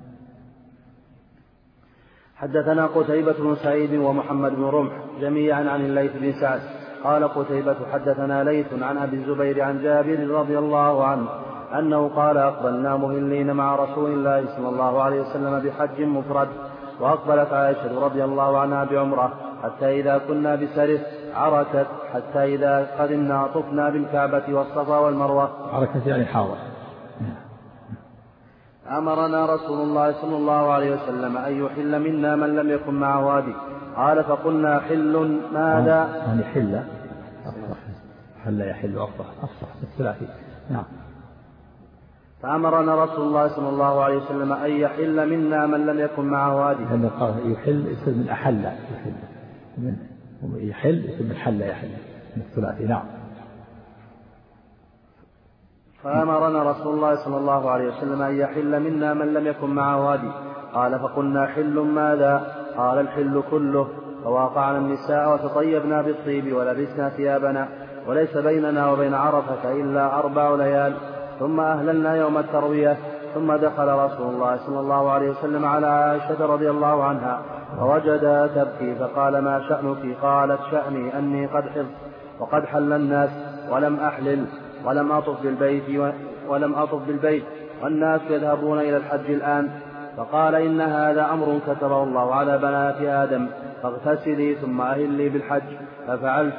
حدثنا قتيبة بن سعيد ومحمد بن رمح جميعا عن الليث بن سعد قال قتيبة حدثنا ليث عن أبي الزبير عن جابر رضي الله عنه أنه قال أقبلنا مهلين مع رسول الله صلى الله عليه وسلم بحج مفرد، وأقبلت عائشة رضي الله عنها بعمرة، حتى إذا كنا بسرف عركت، حتى إذا قدمنا طفنا بالكعبة والصفا والمروة. عركت يعني حاضر. أمرنا رسول الله صلى الله عليه وسلم أن يحل منا من لم يكن معه وادي. قال فقلنا حل ماذا؟ يعني حل حل يحل أفصح الثلاثي. نعم. فأمرنا رسول الله صلى الله عليه وسلم أن يحل منا من لم يكن معه وادي. لأنه قال يحل يصير من أحل يحل، من يحل يصير من حل يحل من الثلاثي. نعم. فأمرنا رسول الله صلى الله عليه وسلم أن يحل منا من لم يكن معه وادي. قال فقلنا حل ماذا؟ قال الحل كله. فواقعنا النساء وتطيبنا بالطيب ولبسنا ثيابنا، وليس بيننا وبين عرفة إلا 4 ليال، ثم أهللنا يوم التروية. ثم دخل رسول الله صلى الله عليه وسلم على عائشة رضي الله عنها فوجدها تبكي فقال ما شأنك؟ قالت شأني أني قد حضت وقد حل الناس ولم أحلل ولم أطف بالبيت والناس يذهبون إلى الحج الآن. فقال إن هذا أمر كتبه الله على بنات آدم، فاغتسلي ثم أهلي بالحج. ففعلت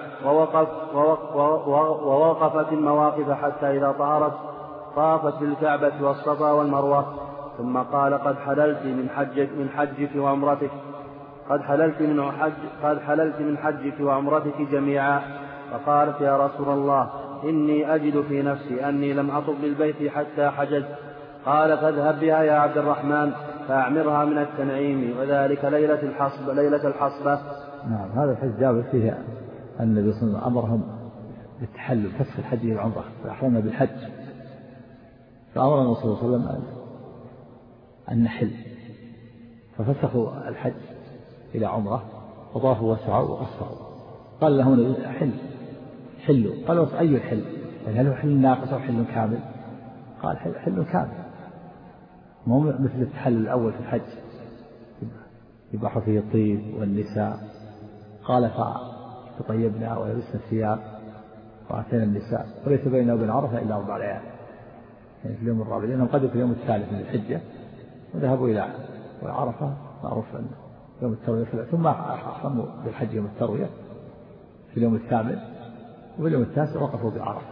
ووقفت المواقف حتى إذا طهرت طافت بالكعبة والصفا والمروة. ثم قال قد حللت من حجك وعمرتك، قد حللت من حجك وعمرتك جميعا. فقالت يا رسول الله إني أجد في نفسي أني لم أطب بالبيت حتى حججت. قال فاذهب بها يا عبد الرحمن فأعمرها من التنعيم، وذلك ليلة الحصبة. نعم. هذا الحج جاب فيه أن النبي صلى الله عليه وسلم أمرهم بالتحلل فسخ الحج والعمرة، فأحرمنا بالحج، فأمرنا صلى الله عليه وسلم أن نحل، ففسخوا الحج إلى عمرة وطافوا وسعوا وقصروا. قال لهم حلوا. قالوا أي الحل؟ يعني هل هو حل ناقص أو حل كامل؟ قال حل كامل، مو مثل التحلل الأول في الحج يباح فيه الطيب والنساء. قال فتطيبنا ولبسنا الثياب وأتينا النساء، وليس بيننا وبين عرفة إلا 4 ليال، يعني في اليوم الرابع، لأنهم قدموا في اليوم الثالث من الحجة وذهبوا إلى عرفة، معروف أن يوم التروية، ثم أحرموا بالحج يوم التروية في اليوم الثامن، وفي اليوم التاسع وقفوا بعرفة.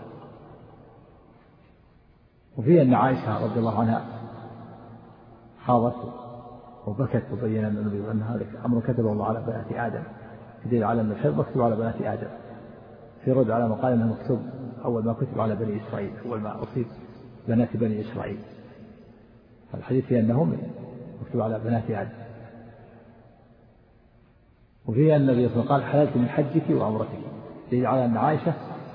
وفي أن عائشة رضي الله عنها حاضت وبكت وبين النبي أن هذا أمر كتبه الله على بنات آدم، يدل على أن الحج مكتوب على بنات آدم، في رد على مقال أنه مكتوب أول ما كتب على بني إسرائيل، أول ما أصيب بنات بني إسرائيل. الحديث فيه أنهم مكتوب على بنات آدم. وفي أن النبي صلى الله عليه وسلم قال حللت من حجك وعمرتك، يدل على أن عائشة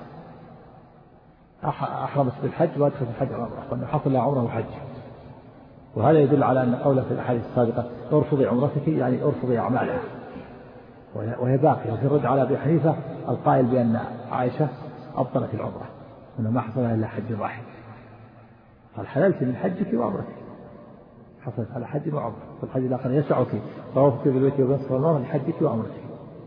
أحرمت بالحج وأدخلت الحج والعمرة، وأنه حصل لها عمره وحج. وهذا يدل على أن قوله في الأحاديث السابقة ارفضي عمرتك يعني ارفضي أعمالها، وهي باقية. وفي الرد على أبي حنيفة القائل بأن عائشة أبطلت العمرة وأنه ما حصل إلا حج واحد، قال حللت من حجك وعمرتك، حصلت على حج وعمرة. فالحج الآخر يسعك طوافك بالبيت وبين الصفا والمروة لحجك وعمرتك.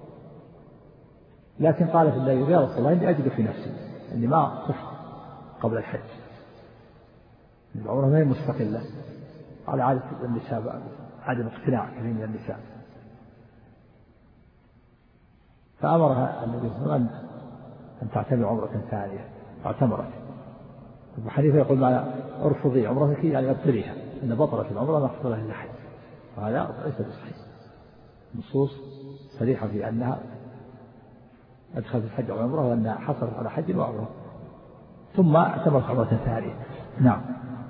لكن قالت النبي يا رسول الله إني أجد في نفسي أني ما صفت قبل الحج، العمرة ما هي مستقلة على عادة النساء، عدم اقتناع كثير من النساء. فأمرها النبي صلى الله عليه وسلم أن تعتمر عمرة ثانية اعتمرت. أبو حنيفة يقول معنى ارفضي عمرتك يعني ابطليها، إن بطلت العمرة ما حصل لها إلا حج، وهذا ليس بصحيح. نصوص صريحة في أنها أدخلت الحج والعمرة وأنها حصلت على حج وعمرة ثم اعتمرت عمرة ثانية. نعم.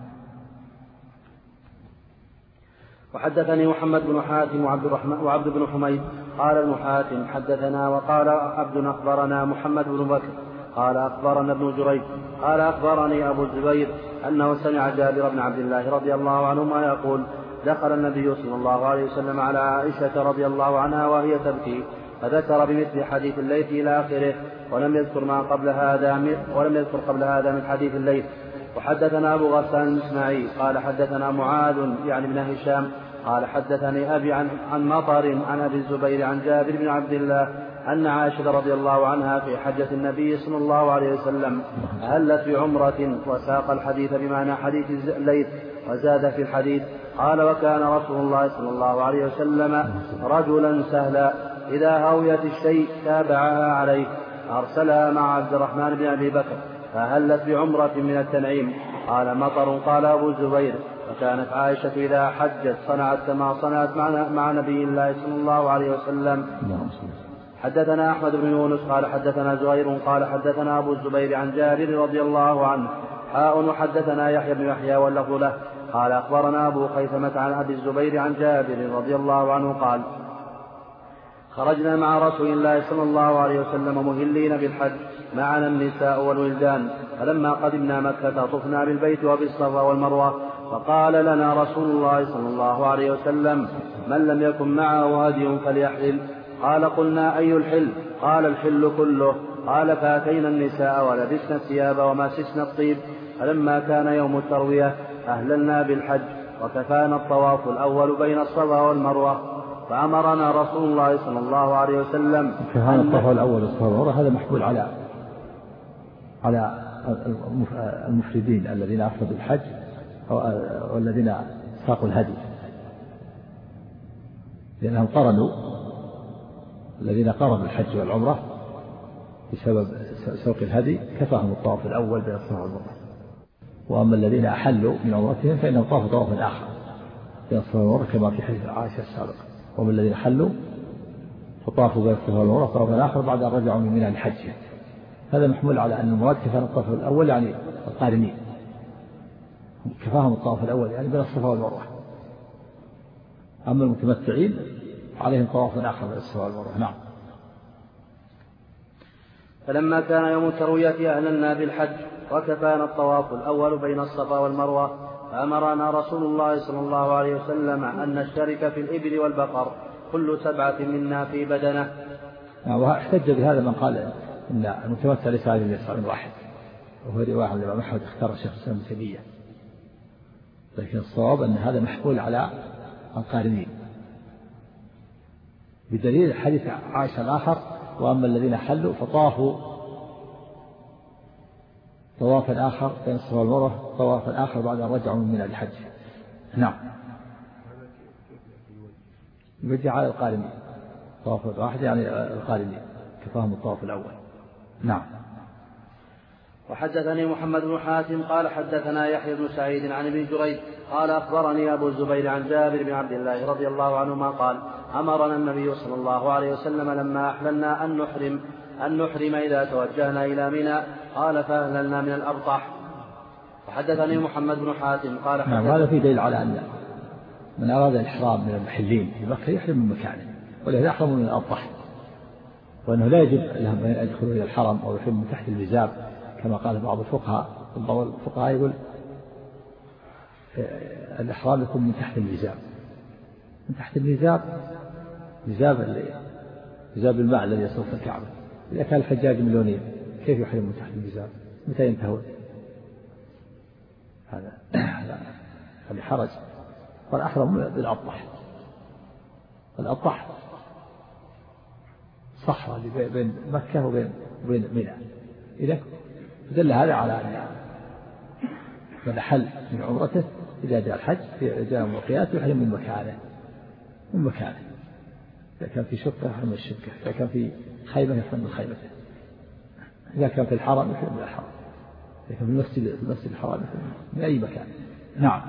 وحدثني محمد بن حاتم وعبد بن حميد قال ابن حاتم حدثنا وقال عبد أخبرنا محمد بن بكر قال أخبرنا ابن جريج قال أخبرني أبو الزبير أنه سمع جابر بن عبد الله رضي الله عنهما يقول دخل النبي صلى الله عليه وسلم على عائشة رضي الله عنها وهي تبكي فذكر بمثل حديث الليث إلى آخره ولم يذكر قبل هذا من حديث الليث. وحدثنا أبو غسان الإسماعيلي قال حدثنا معاذ يعني بن هشام قال حدثني أبي عن مطر عن أبي الزبير عن جابر بن عبد الله أن عائشة رضي الله عنها في حجة النبي صلى الله عليه وسلم أهلت بعمرة وساق الحديث بمعنى حديث الليث وزاد في الحديث قال وكان رسول الله صلى الله عليه وسلم رجلا سهلا إذا هويت الشيء تابعها عليه أرسلها مع عبد الرحمن بن أبي بكر فهلت بعمرة من التنعيم. قال مطر قال أبو الزبير وكانت عائشة إذا حجت صنعت كما صنعت مع نبي الله صلى الله عليه وسلم. حدثنا أحمد بن يونس قال حدثنا زهير قال حدثنا أبو الزبير عن جابر رضي الله عنه وحدثنا يحيى بن يحيى واللفظ له قال أخبرنا أبو خيثمة عن أبي الزبير عن جابر رضي الله عنه قال خرجنا مع رسول الله صلى الله عليه وسلم مهلين بالحج معنا النساء والولدان فلما قدمنا مكة طفنا بالبيت وبالصفا والمروة فقال لنا رسول الله صلى الله عليه وسلم من لم يكن معه هدي فليحلل. قال قلنا أي الحل؟ قال الحل كله. قال فأتينا النساء ولبسنا الثياب وماسسنا الطيب فلما كان يوم التروية أهللنا بالحج وكفانا الطواف الأول بين الصفا والمروة فأمرنا رسول الله صلى الله عليه وسلم كفانا الطواف الأول والصفا والمروة. هذا محمول على المفردين الذين أفردوا الحج والذين ساقوا الهدي لأنهم قرنوا الذين قرنوا الحج والعمرة بسبب سوق الهدي كفاهم الطواف الأول بين الصفا والمروة. وأما الذين أحلوا من عمرتهم فإنهم طافوا طوافا آخر بين الصفا والمروة كما في حديث عائشة السابق. وأما الذين حلوا فطافوا بين الصفا والمروة طوافا آخر بعد أن رجعوا من منى لحجهم. هذا محمول على أن المراد كفاهم الطواف الأول يعني القارنين كفاهم الطواف الأول يعني بين الصفا والمروة. أما المتمتعين عليهم طواف آخر بين الصفا والمروة. نعم. فلما كان يوم التروية أهللنا بالحج وكفانا الطواف الأول بين الصفا والمروة فأمرنا رسول الله صلى الله عليه وسلم أن نشترك في الإبل والبقر كل 7 منا في بدنه. واحتج بهذا من قال إن المتمتع ليس عليه يسار واحد وهو رواية عن الإمام أحمد اختار الشيخ الإسلام ابن تيمية. لكن الصواب أن هذا محمول على القارنين بدليل حديث عائشة الآخر وأما الذين حلوا فطافوا طوافا آخر بين الصفا والمروة طوافا آخر بعد أن رجعوا من الحج. نعم. يوجه على القارنين طواف واحد يعني القارنين كفاهم الطواف الأول. نعم. وحدثني محمد بن حاتم قال حدثنا يحيى بن سعيد عن ابن جريج قال أخبرني أبو الزبير عن جابر بن عبد الله رضي الله عنهما قال أمرنا النبي صلى الله عليه وسلم لما أحللنا أن نحرم إذا توجهنا إلى منى قال فأهللنا من الأبطح. وحدثني محمد بن حاتم قال نعم. هذا في دليل على أن من أراد الإحرام من المحلين في مكة يحرم من مكانه ولا يحرم من الأبطح وأنه لا يجب لهم أن يدخلوا إلى الحرم أو يحرم من تحت الوزاب كما قال بعض الفقهاء. بعض الفقهاء يقول الإحرام يكون من تحت الوزاب. من تحت الوزاب وزاب الماء الذي يصب في الكعبة. إذا كان الحجاج مليونين كيف يحرم من تحت الوزاب؟ متى ينتهون؟ هذا حرج. والأحرم بالأبطح. الأبطح صحراء بين مكة وبين منى. إذا دل هذا على أن من حل من عمرته إذا جاء الحج جاء المقيات يحرم من مكانه. إذا كان في شقة يحرم من الشقة، إذا كان في خيمة يحرم من خيمته، إذا كان في الحرم يحرم من الحرم. لكن في المسجد الحرام من أي مكان. نعم.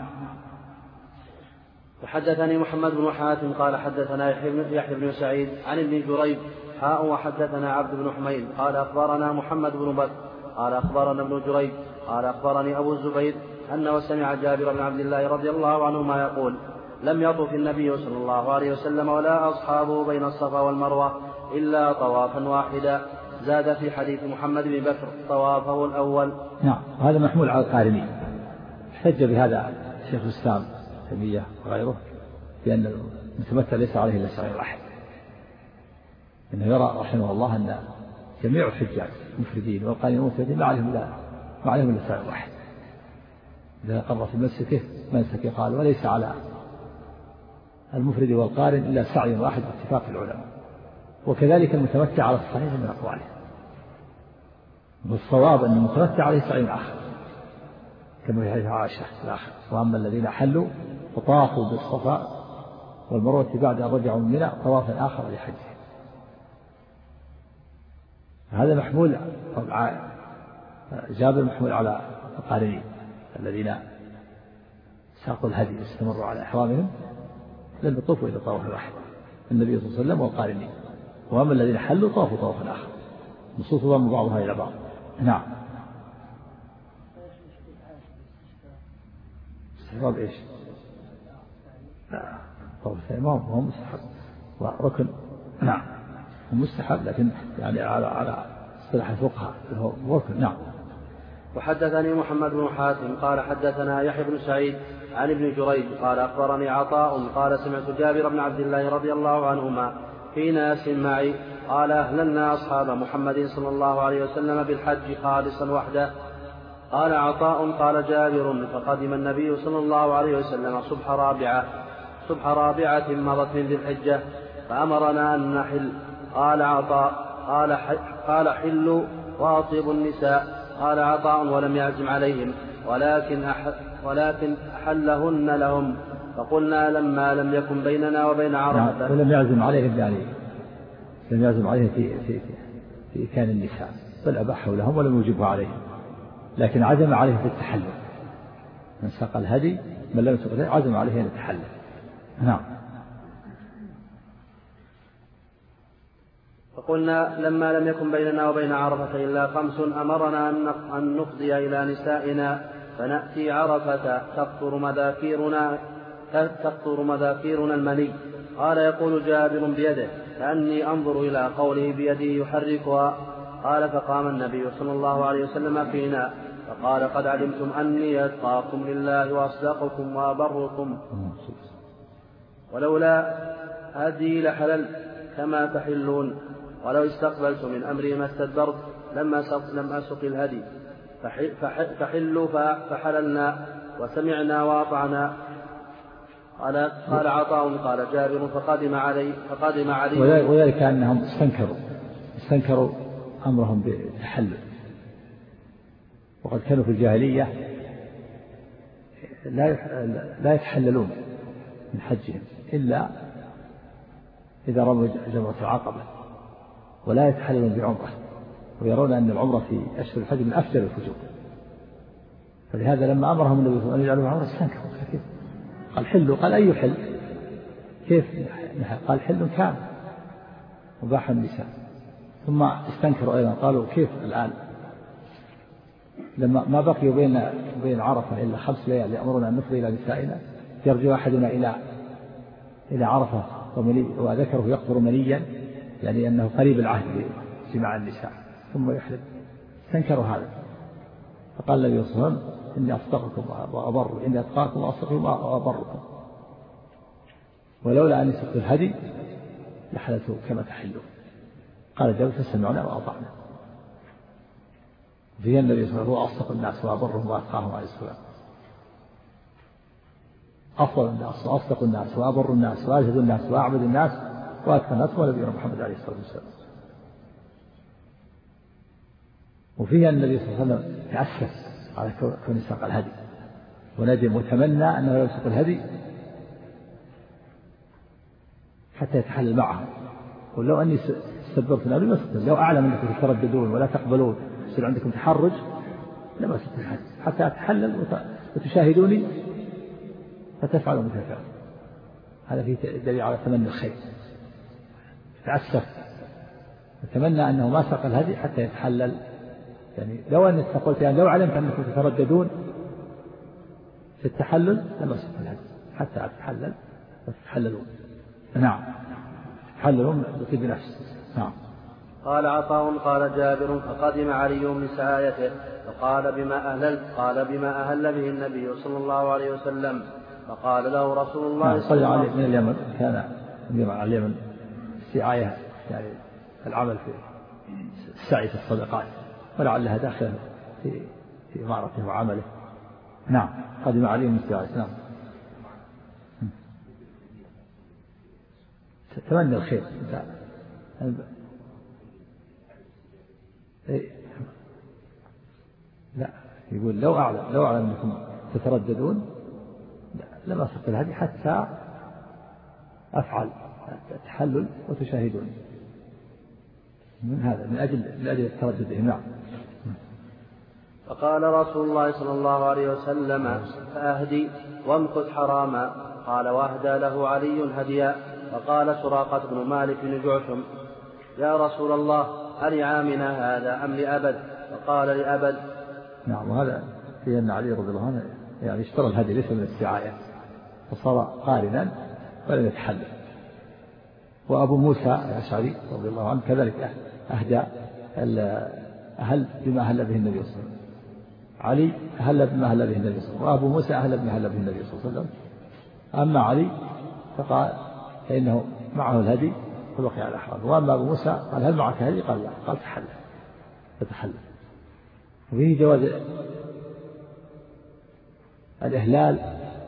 وحدثني محمد بن حاتم قال حدثنا يحيى بن سعيد عن ابن جريج وحدثنا عبد بن حميد قال أخبرنا محمد بن بكر قال أخبرنا ابن جريج قال أخبرني أبو الزبير أنه سمع جابر بن عبد الله رضي الله عنهما يقول لم يطف النبي صلى الله عليه وسلم ولا أصحابه بين الصفا والمروة إلا طوافا واحدا. زاد في حديث محمد بن بكر طوافه الأول. نعم. هذا محمول على القارنين. احتج بهذا شيخ الإسلام تيمية وغيره بأن المتمتع ليس عليه إلا سعي واحد، إنه يرى رحمه الله أن جميع الحجاج مفردين والقارنين مفردين ما عليهم إلا سعي واحد. إذا قرر في منسك قال وليس على المفرد والقارن إلا سعي واحد باتفاق العلماء. وكذلك المتمتع على الصحيح من أقواله، والصواب أن المتمتع عليه سعي آخر كما في حديث عائشة الآخر. وأما الذين حلوا وطافوا بالصفا والمروة بعد أن رجعوا من منى طوافا آخر لحجه. هذا محمول جابر محمول على القارنين الذين ساقوا الهدي واستمروا على إحرامهم لم يطوفوا إلى طواف واحد النبي صلى الله عليه وسلم والقارنين. وأما الذين حلوا طافوا طوافا آخر. نصوص ضم بعضها إلى بعض. نعم. استحباب إيش؟ لا طواف الثاني ما هو مستحب وركن. نعم هو مستحب لكن يعني على اصطلاح الفقهاء هو ركن. نعم. وحدثني محمد بن حاتم قال حدثنا يحيى بن سعيد عن ابن جريج قال أخبرني عطاء قال سمعت جابر بن عبد الله رضي الله عنهما في ناس معي قال أهللنا أصحاب محمد صلى الله عليه وسلم بالحج خالصا وحده. قال عطاء قال جابر فقدم النبي صلى الله عليه وسلم صبح رابعة مضت من ذي الحجة فأمرنا أن نحل. قال عطاء قال حلوا وأطيبوا النساء. قال عطاء ولم يعزم عليهم ولكن أحلهن لهم. فقلنا لما لم يكن بيننا وبين عرفة. ولم يعزم عليهم يعني لم يعزم عليهم في كان النساء بل أباحه لهم ولم يجبه عليهم، لكن عزم عليهم في التحلل. من ساق الهدي من لم يسق الهدي عزم عليه أن يتحلل. نعم. فقلنا لما لم يكن بيننا وبين عرفة إلا 5 أمرنا أن نفضي إلى نسائنا فنأتي عرفة تقطر مذاكيرنا المني. قال يقول جابر بيده كأني أنظر إلى قوله بيده يحركها. قال فقام النبي صلى الله عليه وسلم فينا فقال قد علمتم أني أتقاكم لله وأصدقكم وأبركم، ولولا هدي لحلل كما تحلون، ولو استقبلت من أمري ما استدبرت لم أسق الهدي. فحلوا فحللنا وسمعنا وأطعنا. قال عطاء قال جابر فقدم علي وذلك أنهم استنكروا أمرهم بالتحلل، وقد كانوا في الجاهلية لا يتحللون من حجهم إلا إذا رموا جمرة العقبة، ولا يتحللون بعمرة، ويرون أن العمرة في أشهر الحج من أفجر الفجور. فلهذا لما أمرهم النبي صلى الله عليه وسلم أن يجعلوا عمرة استنكروا. قال حلوا. قال أي حل؟ كيف؟ قال حل كان مباح النساء. ثم استنكروا أيضا قالوا كيف الآن لما ما بقي بين عرفة إلا 5 ليال يأمرنا أن نفضي إلى نسائنا، يرجع أحدنا إلى عرفة وذكره يقطر منيا، يعني أنه قريب العهد بجماع النساء، ثم يحلل. استنكروا هذا. فقال النبي صلى الله عليه وسلم إني أصدقكم وأبر، إني أتقاكم وأصدقكم وأبركم، ولولا أن يسقط الهدي لحلته كما تحلوا. قال جابر فسمعنا وأطعنا. فيه النبي صلى الله عليه وسلم هو أصدق الناس وأبرهم وأتقاهم عليه السلام، أفضل الناس وأصدق الناس وأبر الناس وأجهد الناس وأعبد الناس وأتقى الناس هو نبينا محمد عليه الصلاة والسلام. وفيه النبي صلى الله عليه وسلم تأسف على كون ساق الهدي وندم وتمنى أنه لو ساق الهدي حتى يتحلل معهم. قل لو أني استدبرت النبي ما استدبر، لو أعلم أنكم تترددون ولا تقبلون يصير عندكم تحرج لا بأس بالحج حتى أتحلل وتشاهدوني فتفعلوا مثل فعل. هذا فيه دليل على تمني الخير. تعسف أتمنى أنه ما ساق الهدي حتى يتحلل. يعني لو أن قلت يعني لو علمت أنكم تترددون في التحلل لما ساق الهدي حتى أتحلل وتتحللون. نعم تتحللون بطيب نفس. نعم. قال عطاء قال جابر فقدم علي من سعايته فقال بما أهللت؟ قال بما أهل به النبي صلى الله عليه وسلم. فقال له رسول الله صلى الله عليه وسلم من اليمن كان أميرا على اليمن السعاية يعني العمل في السعي في الصدقات ولعلها داخل في إمارته وعمله. نعم قدم علي من سعاية. نعم تمني الخير. لا يقول لو أعلم أنكم تترددون لما سقت الهدي حتى أفعل التحلل وتشاهدون. من هذا من أجل ترددهم. نعم. فقال رسول الله صلى الله عليه وسلم فأهدي وامكث حراما. قال واهدى له علي هديا. فقال سراقة بن مالك بن جعشم يا رسول الله ألعامنا هذا أم لأبد؟ فقال لأبد. نعم. وهذا في أن علي رضي الله عنه يعني اشترى الهدي ليس من السعاية فصار قارنا ولم يتحلل. وأبو موسى الأشعري رضي الله عنه كذلك أهدى أهل بما أهل به النبي صلى الله عليه وسلم. علي أهل بما أهل به النبي صلى الله عليه وسلم وأبو موسى أهل بما أهل به النبي صلى الله عليه وسلم. أما علي فقال فإنه معه الهدي فبقي على حرام. وأما أبو موسى قال هل معك هدي؟ قال لا. قال فتحلل. وفيه جواز الإهلال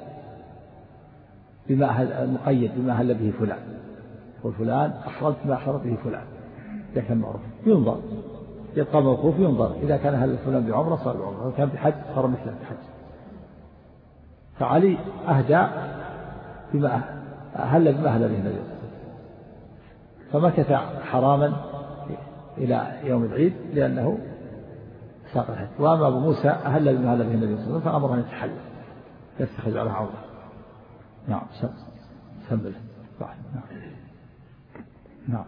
بما المقيد بما أهل به فلان. وفلان أحرمت ما أحرم به فلان إذا كان معروف ينظر يبقى موقوف ينظر إذا كان أهل فلان بعمرة صار بعمرة وكان بحج صار مثله بحج. فعلي أهدى بما أهل بما أهل به النبي فمكث حراما إلى يوم العيد لأنه ساق الحج. وأما أبو موسى أهل بما أهل به النبي صلى الله عليه وسلم فأمره أن يتحلل يستخرج على عمره. نعم سمله. نعم.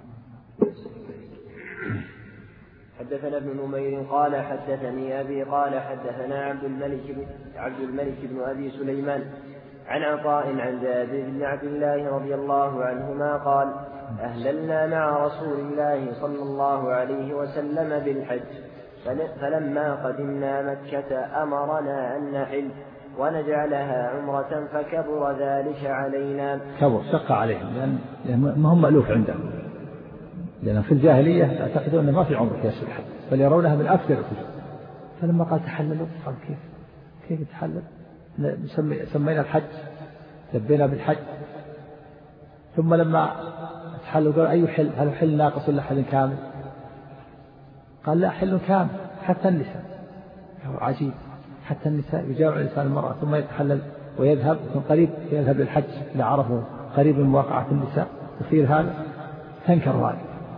حدثنا ابن نمير قال حدثني أبي قال حدثنا عبد الملك بن أبي سليمان عن عطاء عن جابر بن عبد الله رضي الله عنهما قال أهللنا مع رسول الله صلى الله عليه وسلم بالحج فلما قدمنا مكة أمرنا أن نحل ونجعلها عمرة فكبر ذلك علينا. كبر شق عليهم لأن ما هم مألوف عندهم لأن في الجاهلية يعتقدون أن ما في عمرة في الحج بل يرونها من أكثر الحج. فلما قال تحللوا قال كيف يتحلل؟ سمينا الحج لبينا بالحج. ثم لما تحللوا قال أي حل؟ هل حل ناقص ولا حل كامل؟ قال لا حل كامل حتى النساء. عجيب حتى النساء يجاوع الإنسان المرأة ثم يتحلل ويذهب ثم قريب يذهب للحج لعرفه قريب من مواقعة النساء يصير هذا تنكر ذلك.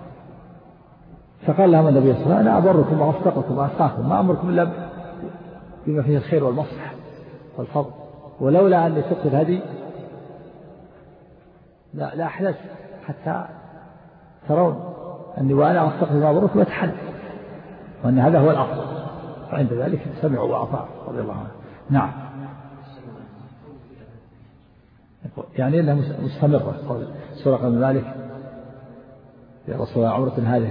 فقال لهم النبي صلى الله عليه وسلم أنا أبركم وأصدقكم وأتقاكم ما أمركم إلا بما فيه الخير والمصلحة والفضل ولولا أن سقت الهدي لا أحلت حتى ترون أني وأنا أصدقكم وأبركم وأتحلل وأن هذا هو الأفضل. فعند ذلك سمعوا وأطاعوا رضي الله عنه. نعم. يعني إنها مستمرة. قال سراقة بن مالك يا رسول الله عمرة هذه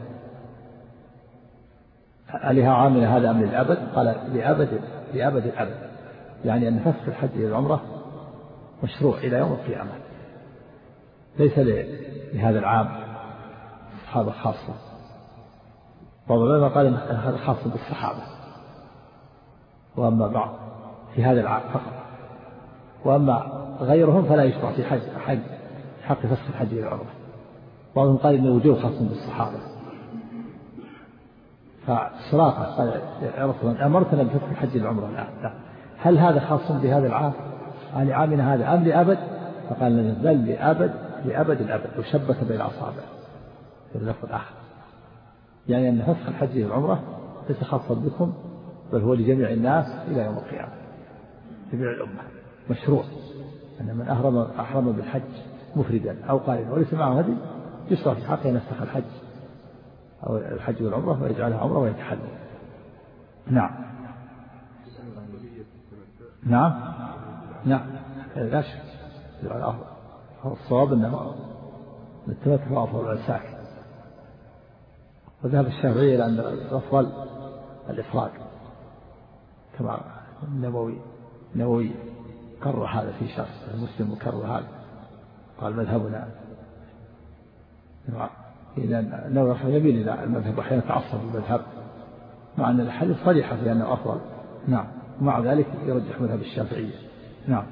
ألها عاملة هذا أم للأبد؟ قال لأبد الأبد. يعني أن فسخ الحج إلى العمرة مشروع إلى يوم القيامة ليس لهذا العام صحابة خاصة. بعض العلماء قال هذا خاص بالصحابة وأما بعض في هذا العام فقط وأما غيرهم فلا يشرع في حق فسخ الحج إلى العمرة. بعضهم قال إن الوجوب خاص بالصحابة. فسراقة قال يا رسول الله أمرتنا بفسخ الحج إلى العمرة لا. هل هذا خاص بهذا العام عامنا هذا أم لأبد؟ فقال بل لأبد الأبد وشبك بين أصابع في اللفظ الآخر. يعني أن فسخ الحج إلى العمرة ليس خاصا بكم بل هو لجميع الناس إلى يوم القيامة، جميع الأمة. مشروع أن من أحرم بالحج مفردا أو قارنا وليس معه هدي يشرع في حقه ينسخ الحج أو الحج والعمرة ويجعلها عمرة ويتحلل. نعم نعم نعم لا شك. الصواب أنه التمتع هو أفضل الساك، وذهب الشافعي إلى أن الأفضل الإفراد، كما النووي كرر هذا في شخص المسلم وكرر هذا، قال مذهبنا إذا النووي يميل إلى المذهب وأحيانا تعصب المذهب، مع أن الحديث صريحة في أنه أفضل. نعم، ومع ذلك يرجح مذهب الشافعية. نعم.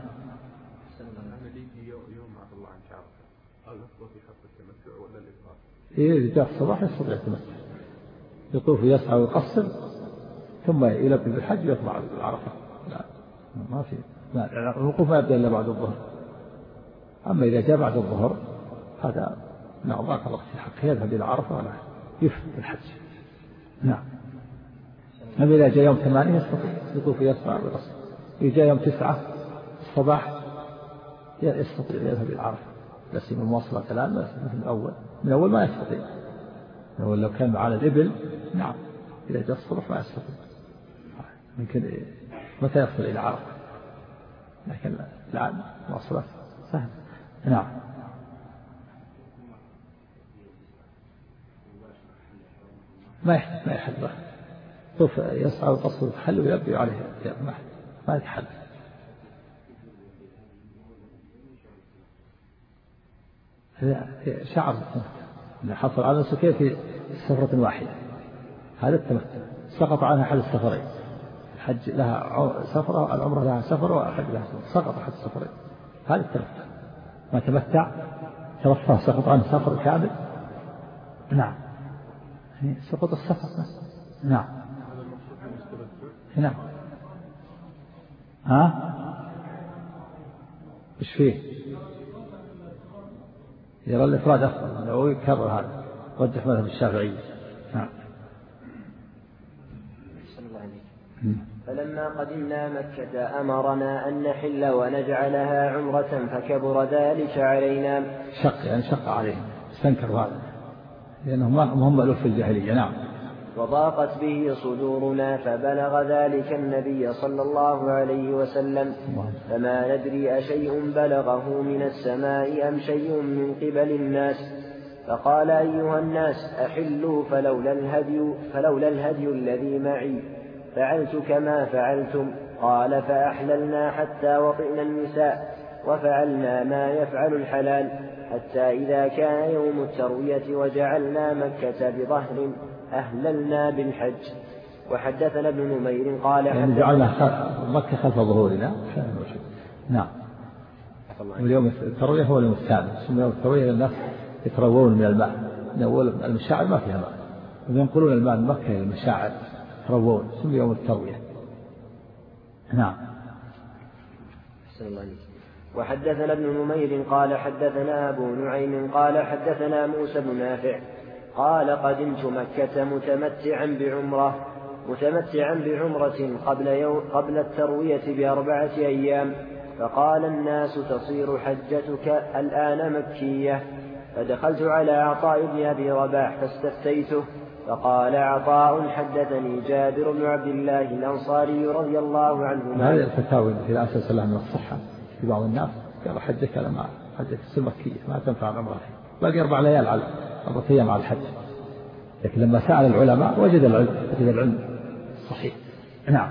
إذا جاء الصباح يستطيع التمتع، يطوف يسعى ويقصر ثم يلبي بالحج ويطلع العرفة. لا ما في الوقوف ما يبدأ إلا بعد الظهر. أما إذا جاء بعد الظهر هذا نعم ضاق الوقت في حقه، يذهب إلى عرفة ولا يفرد بالحج. نعم. أما إذا جاء يوم 8 يستطيع يطوف يسعى ويقصر. إذا جاء يوم 9 الصباح يستطيع يذهب إلى عرفة، بس من مواصلات الآن مثل من أول ما يستطيع. من أول لو كان على الإبل نعم، إذا جاء الصبح ما يستطيع، يمكن متى يصل إلى عرفة، لكن الآن مواصلات سهل. نعم. ما يحل طوف يسعى ويقصر يحل ويبدو عليه ما يتحل. شعر إذا حصل على السكين في سفرة واحدة هذا التمتع، سقط عنها أحد السفرين. الحج لها سفرة، العمرة لها سفرة، والحج لها سفرة، سقط أحد السفرين هذا التمتع. ما تمتع ترفه سقط عنه سفر كامل. نعم سقط السفر. نعم نعم. إيش فيه؟ يرى الإفراد أفضل، لو يكرر هذا رجح مذهب الشافعي. نعم. فلما قدمنا مكة أمرنا أن نحل ونجعلها عمرة فكبر ذلك علينا. شق عليهم، استنكروا هذا لأنهم هم ألوف في الجاهلية. نعم. وضاقت به صدورنا فبلغ ذلك النبي صلى الله عليه وسلم، فما ندري أشيء بلغه من السماء أم شيء من قبل الناس، فقال أيها الناس أحلوا فلولا الهدي الذي معي فعلت كما فعلتم. قال فأحللنا حتى وطئنا النساء وفعلنا ما يفعل الحلال، حتى إذا كان يوم التروية وجعلنا مكة بظهر أهللنا بالحج. وحدثنا ابن نمير قال يعني جعلنا مكة خلف ظهورنا. نعم. واليوم التروية هو اليوم الثامن، ثم يوم التروية الناس يتروون من الماء، من أول المشاعر ما فيها ماء، وينقلون الماء من مكة إلى المشاعر يتروون، ثم يوم التروية. نعم. وحدثنا ابن نمير قال حدثنا أبو نعيم قال حدثنا موسى بن نافع قال قدمت مكة متمتعا بعمرة قبل التروية ب4 أيام، فقال الناس تصير حجتك الآن مكية، فدخلت على عطاء بن أبي رباح فاستفتيته، فقال عطاء حدثني جابر بن عبد الله الأنصاري رضي الله عنهما. هذه الفتاوى التي لا أساس لها من الصحة في بعض الناس، قال حجك لما حجك السمكية ما تنفع العمرة، باقي 4 ليال على 4 أيام على الحج. لكن لما سأل العلماء وجد العلم صحيح. نعم.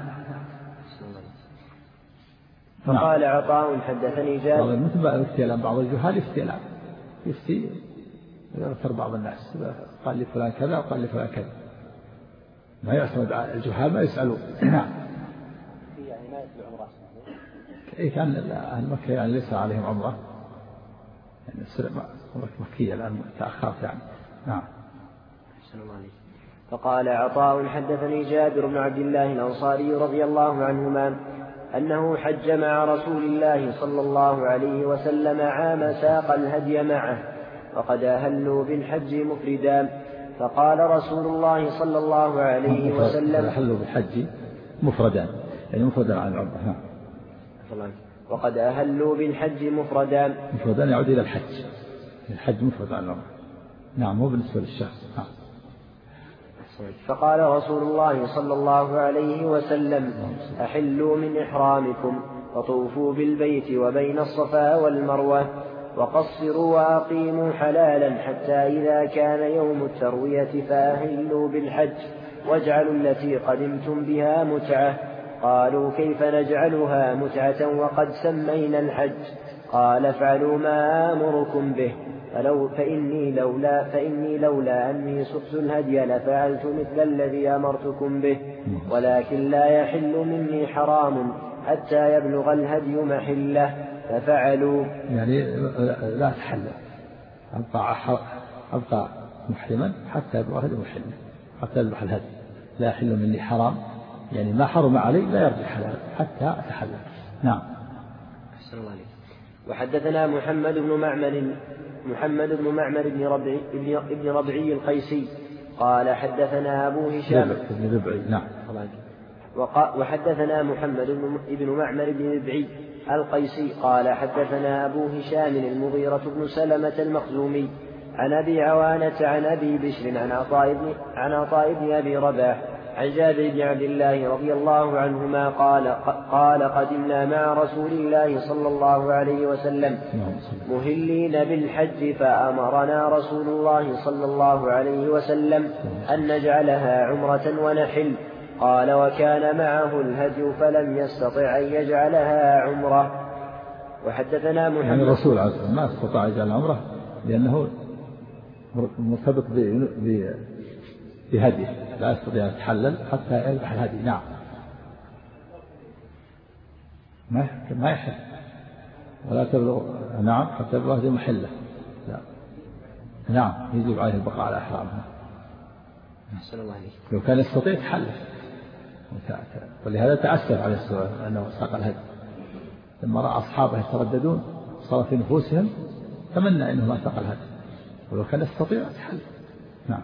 فقال عطاء حدثني جابر. مثل ما يفتي الآن بعض الجهال يفتي يغفر بعض الناس، قال لي فلان كذا وقال لي فلان كذا، ما يعتمد على الجهال، ما يسألون. نعم. يعني ما يتبع عمره. كان أهل مكة يعني ليس عليهم عمرة، يعني عمرة مكية الآن تأخرت يعني. نعم. فقال عطاء حدثني جابر بن عبد الله الأنصاري رضي الله عنهما أنه حج مع رسول الله صلى الله عليه وسلم عام ساق الهدي معه، وقد أهلوا بالحج مفردا، فقال رسول الله صلى الله عليه وسلم أهلوا بالحج مفردان يعني مفردا عن العمرة. وقد أهلوا بالحج مفردان يعود إلى الحج. الحج مفرد عن العمرة. نعم مو بالنسبة للشخص. فقال رسول الله صلى الله عليه وسلم أحلوا من إحرامكم وطوفوا بالبيت وبين الصفا والمروة وقصروا وأقيموا حلالا حتى إذا كان يوم التروية فأهلوا بالحج واجعلوا التي قدمتم بها متعة. قالوا كيف نجعلها متعة وقد سمينا الحج؟ قال افعلوا ما آمركم به فإني لولا أني سقت الهدي لفعلت مثل الذي أمرتكم به ولكن لا يحل مني حرام حتى يبلغ الهدي محله ففعلوا. يعني لا تحلل أبقى محرما حتى يبلغ الهدي محله حتى يذبح الهدي. لا يحل مني حرام يعني ما حرم علي لا يرجع حلال حتى أتحلل. نعم. وحدثنا محمد بن معمر بن ربعي القيسي قال حدثنا أبو هشام بن ربعي. نعم. وحدثنا محمد بن معمر بن ربعي القيسي قال حدثنا أبو هشام المغيرة بن سلمة المخزومي عن أبي عوانة عن أبي بشر عن عطاء بن أبي رباح عن جابر بن عبد الله رضي الله عنهما قال قدمنا مع رسول الله صلى الله عليه وسلم مهلين بالحج فأمرنا رسول الله صلى الله عليه وسلم أن نجعلها عمرة ونحل. قال وكان معه الهدي فلم يستطع أن يجعلها عمرة. وحدثنا محمد يعني الرسول عليه الصلاة والسلام ما استطاع يجعل عمرة لأنه مرتبط بهدي لا يستطيع أن يتحلل حتى يذبح الهدي. نعم. ما يحل ولا تبلغ. نعم حتى يبلغ الهدي محله. لا. نعم يجب عليه البقاء على إحرامه. لو كان يستطيع يتحلل. ولهذا تأسف عليه الصلاة والسلام أنه ساق الهدي لما رأى أصحابه يترددون صار في نفوسهم تمنى أنه ما ساق الهدي ولو كان يستطيع يتحلل. نعم.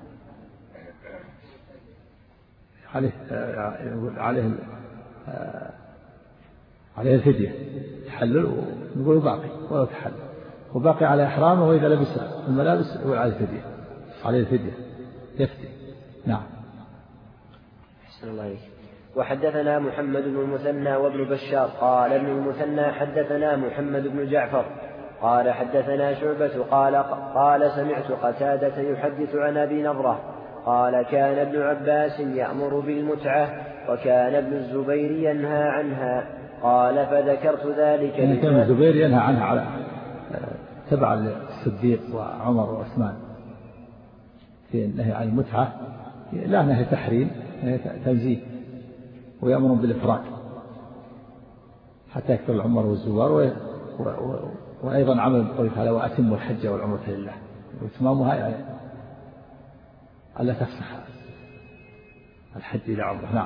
عليه الفدية تحلل ونقول باقي ولا تحلل وباقي على إحرامه وإذا لبس الملابس عليه الفدية يفتي. نعم. وحدثنا محمد بن المثنى وابن بشار قال ابن المثنى حدثنا محمد بن جعفر قال حدثنا شعبة قال سمعت قتادة يحدث عن أبي نضرة قال كان ابن عباس يأمر بالمتعة وكان ابن الزبير ينهى عنها. قال فذكرت ذلك كان الزبير ينهى عنها على تبع الصديق وعمر وعثمان في النهي عن المتعة لا نهي تحريم نهي تنزيه ويأمر بالإفراد حتى يكثر العمر والزوار وأيضا عمل بقوله تعالى وأتموا الحج والعمرة لله وإتمامها يعني ألا تفسخ الحج إلى عمره. نعم.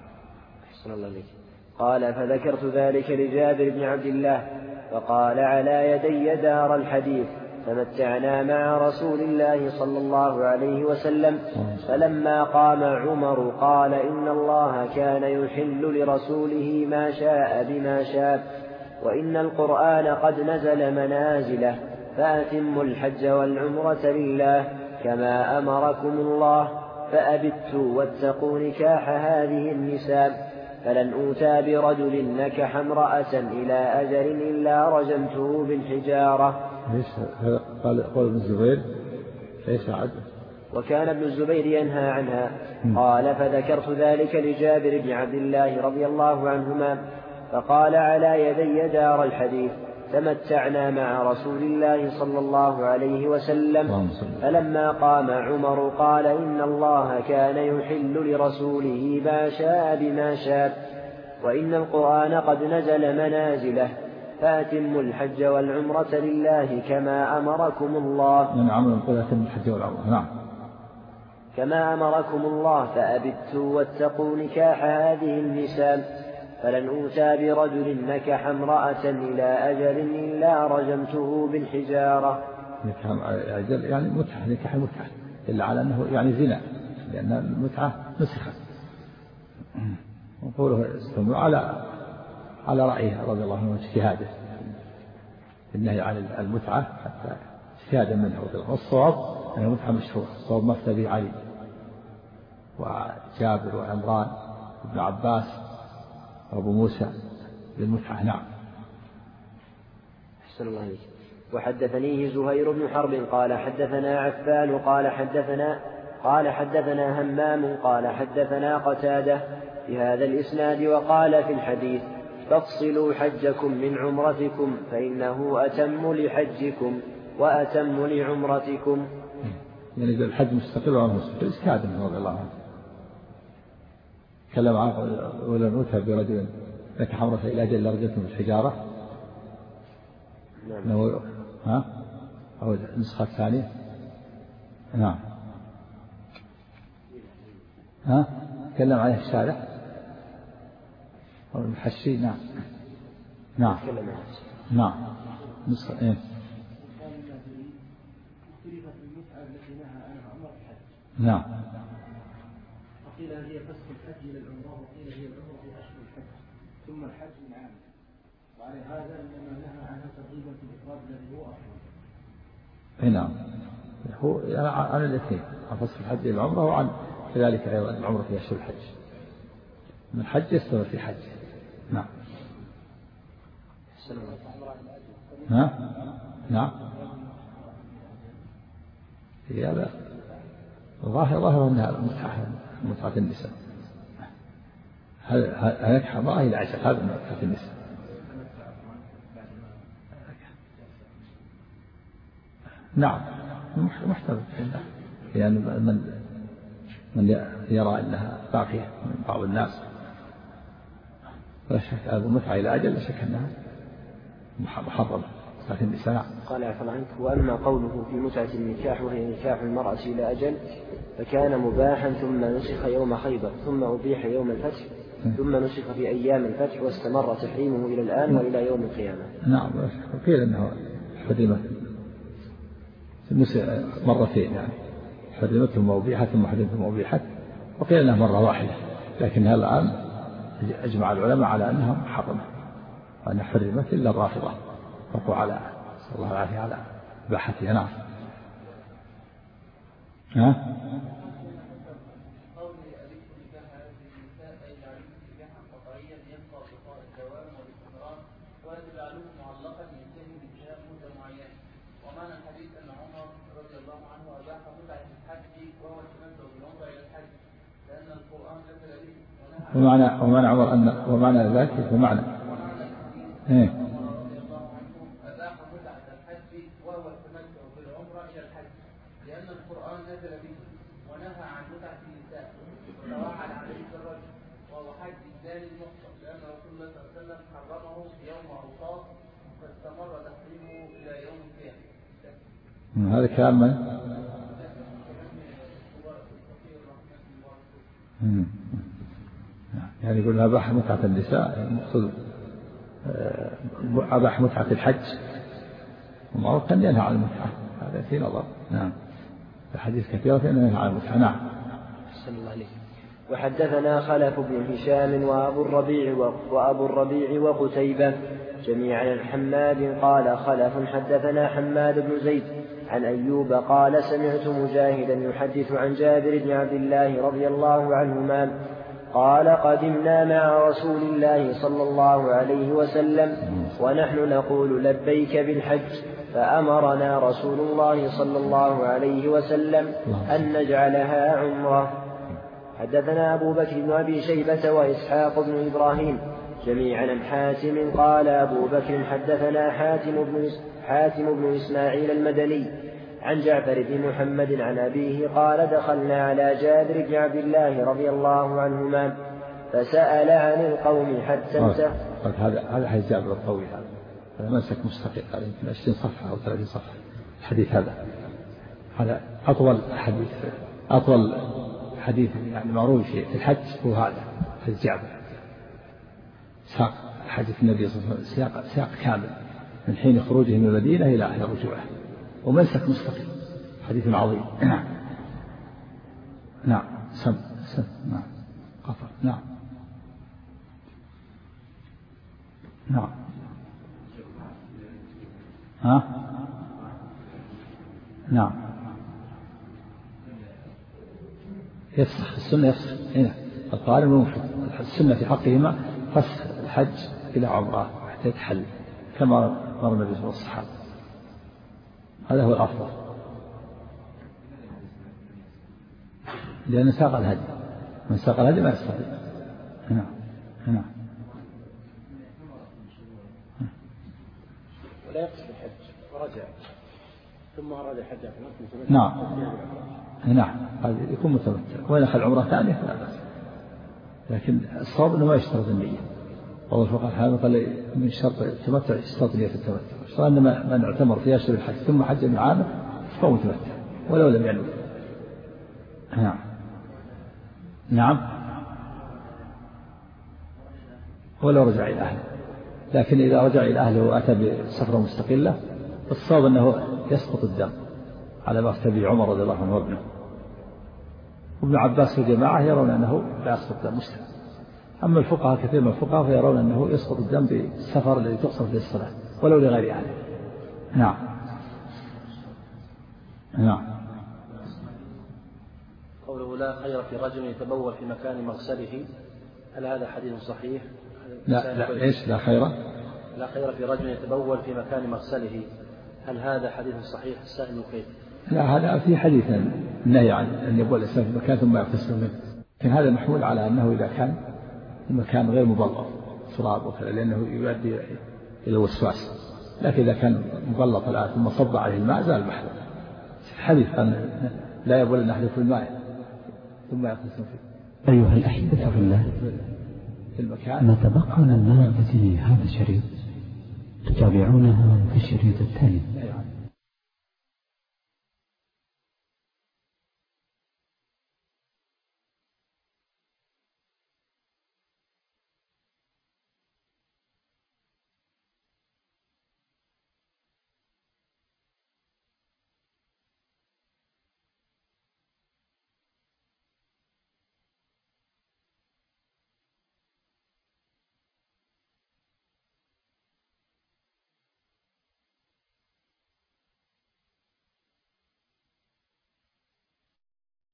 قال فذكرت ذلك لجابر بن عبد الله فقال على يدي دار الحديث تمتعنا مع رسول الله صلى الله عليه وسلم. فلما قام عمر قال إن الله كان يحل لرسوله ما شاء بما شاء وإن القرآن قد نزل منازله فأتموا الحج والعمرة لله كما أمركم الله فأبتوا واتقوا نكاح هذه النساء فلن أوتى برجل نكح امرأة إلى أجل إلا رجمته بالحجارة. قال ابن الزبير ليس عدل وكان ابن الزبير ينهى عنها. قال فذكرت ذلك لجابر بن عبد الله رضي الله عنهما فقال على يدي دار الحديث تمتعنا مع رسول الله صلى الله عليه وسلم. فلما قام عمر قال إن الله كان يحل لرسوله ما شاء بما شاء وإن القرآن قد نزل منازله فأتموا الحج والعمرة لله كما أمركم الله. نعم. كما أمركم الله فأبتوا واتقوا نكاح هذه النساء فلن أوتى برجل نكح امرأة إلى أجل إلا رجمته بالحجارة. أجل يعني متعة نكاح المتعة إلا على أنه يعني زنا لأن المتعة نسخت قوله استمر على رأيه رضي الله عنه واجتهاده النهي عن المتعة حتى اجتهادا منه رضي الله. والصواب أن المتعة مشروع، الصواب ما افتى به علي وجابر وعمران وابن عباس وأبو موسى بالمتعة. نعم. أحسن الله عليك. وحدثنيه زهير بن حرب قال حدثنا عفان قال حدثنا همام قال حدثنا قتادة بهذا الإسناد وقال في الحديث تفصلوا حجكم من عمرتكم فإنه أتم لحجكم وأتم لعمرتكم. يعني الحج مستقل وعمره مستقل استعاذ رضي الله عنه. تكلم عنه ولن أتى برجل لك حمرة إلى أجل لرجلتهم الحجارة. نعم. ها أو النسخة الثانية. نعم. ها تكلم عليه الشارع أو المحشي. نعم. نعم. نعم. نسخة إيه. نعم. وقيل هي فسخ الحج إلى العمرة وقيل هي العمرة في أشهر الحج ثم الحج من عام. وعلى هذا إنما نهى عنها ترغيبا في الإفراد الذي هو أفضل. نعم. هو عن الاثنين، عن فسخ الحج إلى العمرة وعن كذلك أيضا العمرة في أشهر الحج. من الحج يستمر في حج. نعم. ها؟ نعم. هذا ظاهر أنها متعة النساء. هذا حمراء إلى عشر، هذا متعة النساء. نعم محتمل، يعني من يرى أنها باقية من بعض الناس لا شك هذا المتعة إلى أجل لا شك أنها محرمة لكن النساء. قال عفوا عنك. وأما قوله في متعة النكاح وهي نكاح المرأة إلى أجل فكان مباحا ثم نسخ يوم خيبر ثم أبيح يوم الفتح ثم نسخ في أيام الفتح واستمر تحريمه إلى الآن وإلى يوم القيامة. نعم. قيل أنه حرمت مرتين، يعني حرمت ثم أبيحت ثم حرمت ثم أبيحت، وقيل أنها مرة واحدة، لكنها الآن أجمع العلماء على أنها محرمة وأنها حرمت إلا الرافضة فقوا على صلى الله عليه على إباحتها. نعم. ها؟ ومعنى عمر أن ومعنى ذلك ومعنى إيه؟ أباح متعة الحج وهو التمتع بالعمرة إلى الحج لأن القرآن نزل به ونهى عن متعة النساء وتوعد عليه الرجل وهو حج الزاني المحصن لأن رسول الله صلى الله عليه وسلم حرمه في يوم عرفات فاستمر تحريمه إلى يوم القيامة. هذا كلام من؟ يعني يقول أباح متعة النساء، المقصود أباح متعة الحج ومعروف كان ينهى عن المتعة، هذا في نظر. نعم. الحديث كثيرة في أنه ينهى عن المتعة. نعم. أحسن الله عليك. وحدثنا خلف بن هشام وأبو الربيع وقتيبة جميعا عن حماد قال خلف حدثنا حماد بن زيد عن أيوب قال سمعت مجاهدا يحدث عن جابر بن عبد الله رضي الله عنهما قال قدمنا مع رسول الله صلى الله عليه وسلم ونحن نقول لبيك بالحج فأمرنا رسول الله صلى الله عليه وسلم أن نجعلها عمرة. حدثنا أبو بكر بن أبي شيبة وإسحاق بن إبراهيم جميعا عن حاتم قال أبو بكر حدثنا حاتم بن إسماعيل المدني عن جعفر بن محمد عن أبيه قال دخلنا على جابر بن عبد الله رضي الله عنهما فسأل عن القوم حتى انتهى. هذا حديث جابر الطويل، هذا مسك مستقل، هذا يمكن 20 صفحة أو 30 صفحة الحديث هذا أطول حديث يعني معروف في الحج هو هذا حديث جابر. ساق حديث النبي صلى الله عليه وسلم سياق كامل من حين خروجه من المدينة إلى رجوعه ومسك مستقل، حديث عظيم. نعم. سم. نعم. قطر. نعم. نعم. ها؟ نعم. يفسخ السنة، يفسخ هنا القارن والمفرد. السنة في حقهما فسخ الحج إلى عمرة حتى يتحل كما مر النبي صلى الله عليه وسلم والصحابة. هذا هو الأفضل، لأن ساق الهدي، من ساق الهدي ما يستطيع. نعم. نعم. ولا يقصد الحج ورجع ثم أراد الحج في نفسه. نعم. نعم، هذا يكون متمتع، وإن أخذ عمرة ثانية فلا بأس، لكن الصواب أنه ما يشترط النية. والله الفقهاء هذا قال من شرط التمتع يشترط نية التمتع، فأن من اعتمر في أشهر الحج ثم حج من عامه فهو متمتع ولو لم ينوي. نعم. نعم، ولو رجع إلى أهله، لكن إذا رجع إلى أهله وأتى بسفرة مستقلة الصواب أنه يسقط الدم على ما افتى به عمر رضي الله عنه وابنه. وابن عباس والجماعة يرون أنه لا يسقط الدم مسلم. أما الفقهاء كثير من الفقهاء فيرون أنه يسقط الدم بالسفر الذي تقصر فيه الصلاة ولو لغير أهله. نعم. نعم. قوله لا خير في رجل يتبول في مكان مغسله، هل هذا حديث صحيح؟ لا إيش لا خير؟ لا خير في رجل يتبول في مكان مغسله، هل هذا حديث صحيح؟ السائل كيف؟ لا، هذا في حديث النهي عن أن يبول الإنسان في مكان ثم يغتسل منه، لكن هذا محمول على أنه إذا كان المكان غير مبلط تراب وكذا لأنه يؤدي إلى الوسواس، لكن إذا كان مبلط الآن ثم صب عليه الماء زال المحذور. الحديث قال لا يبول أحدكم في الماء ثم يغتسل فيه. أيها الأحبة في الله، ما تبقى من المادة في هذا الشريط تتابعونها في الشريط التالي.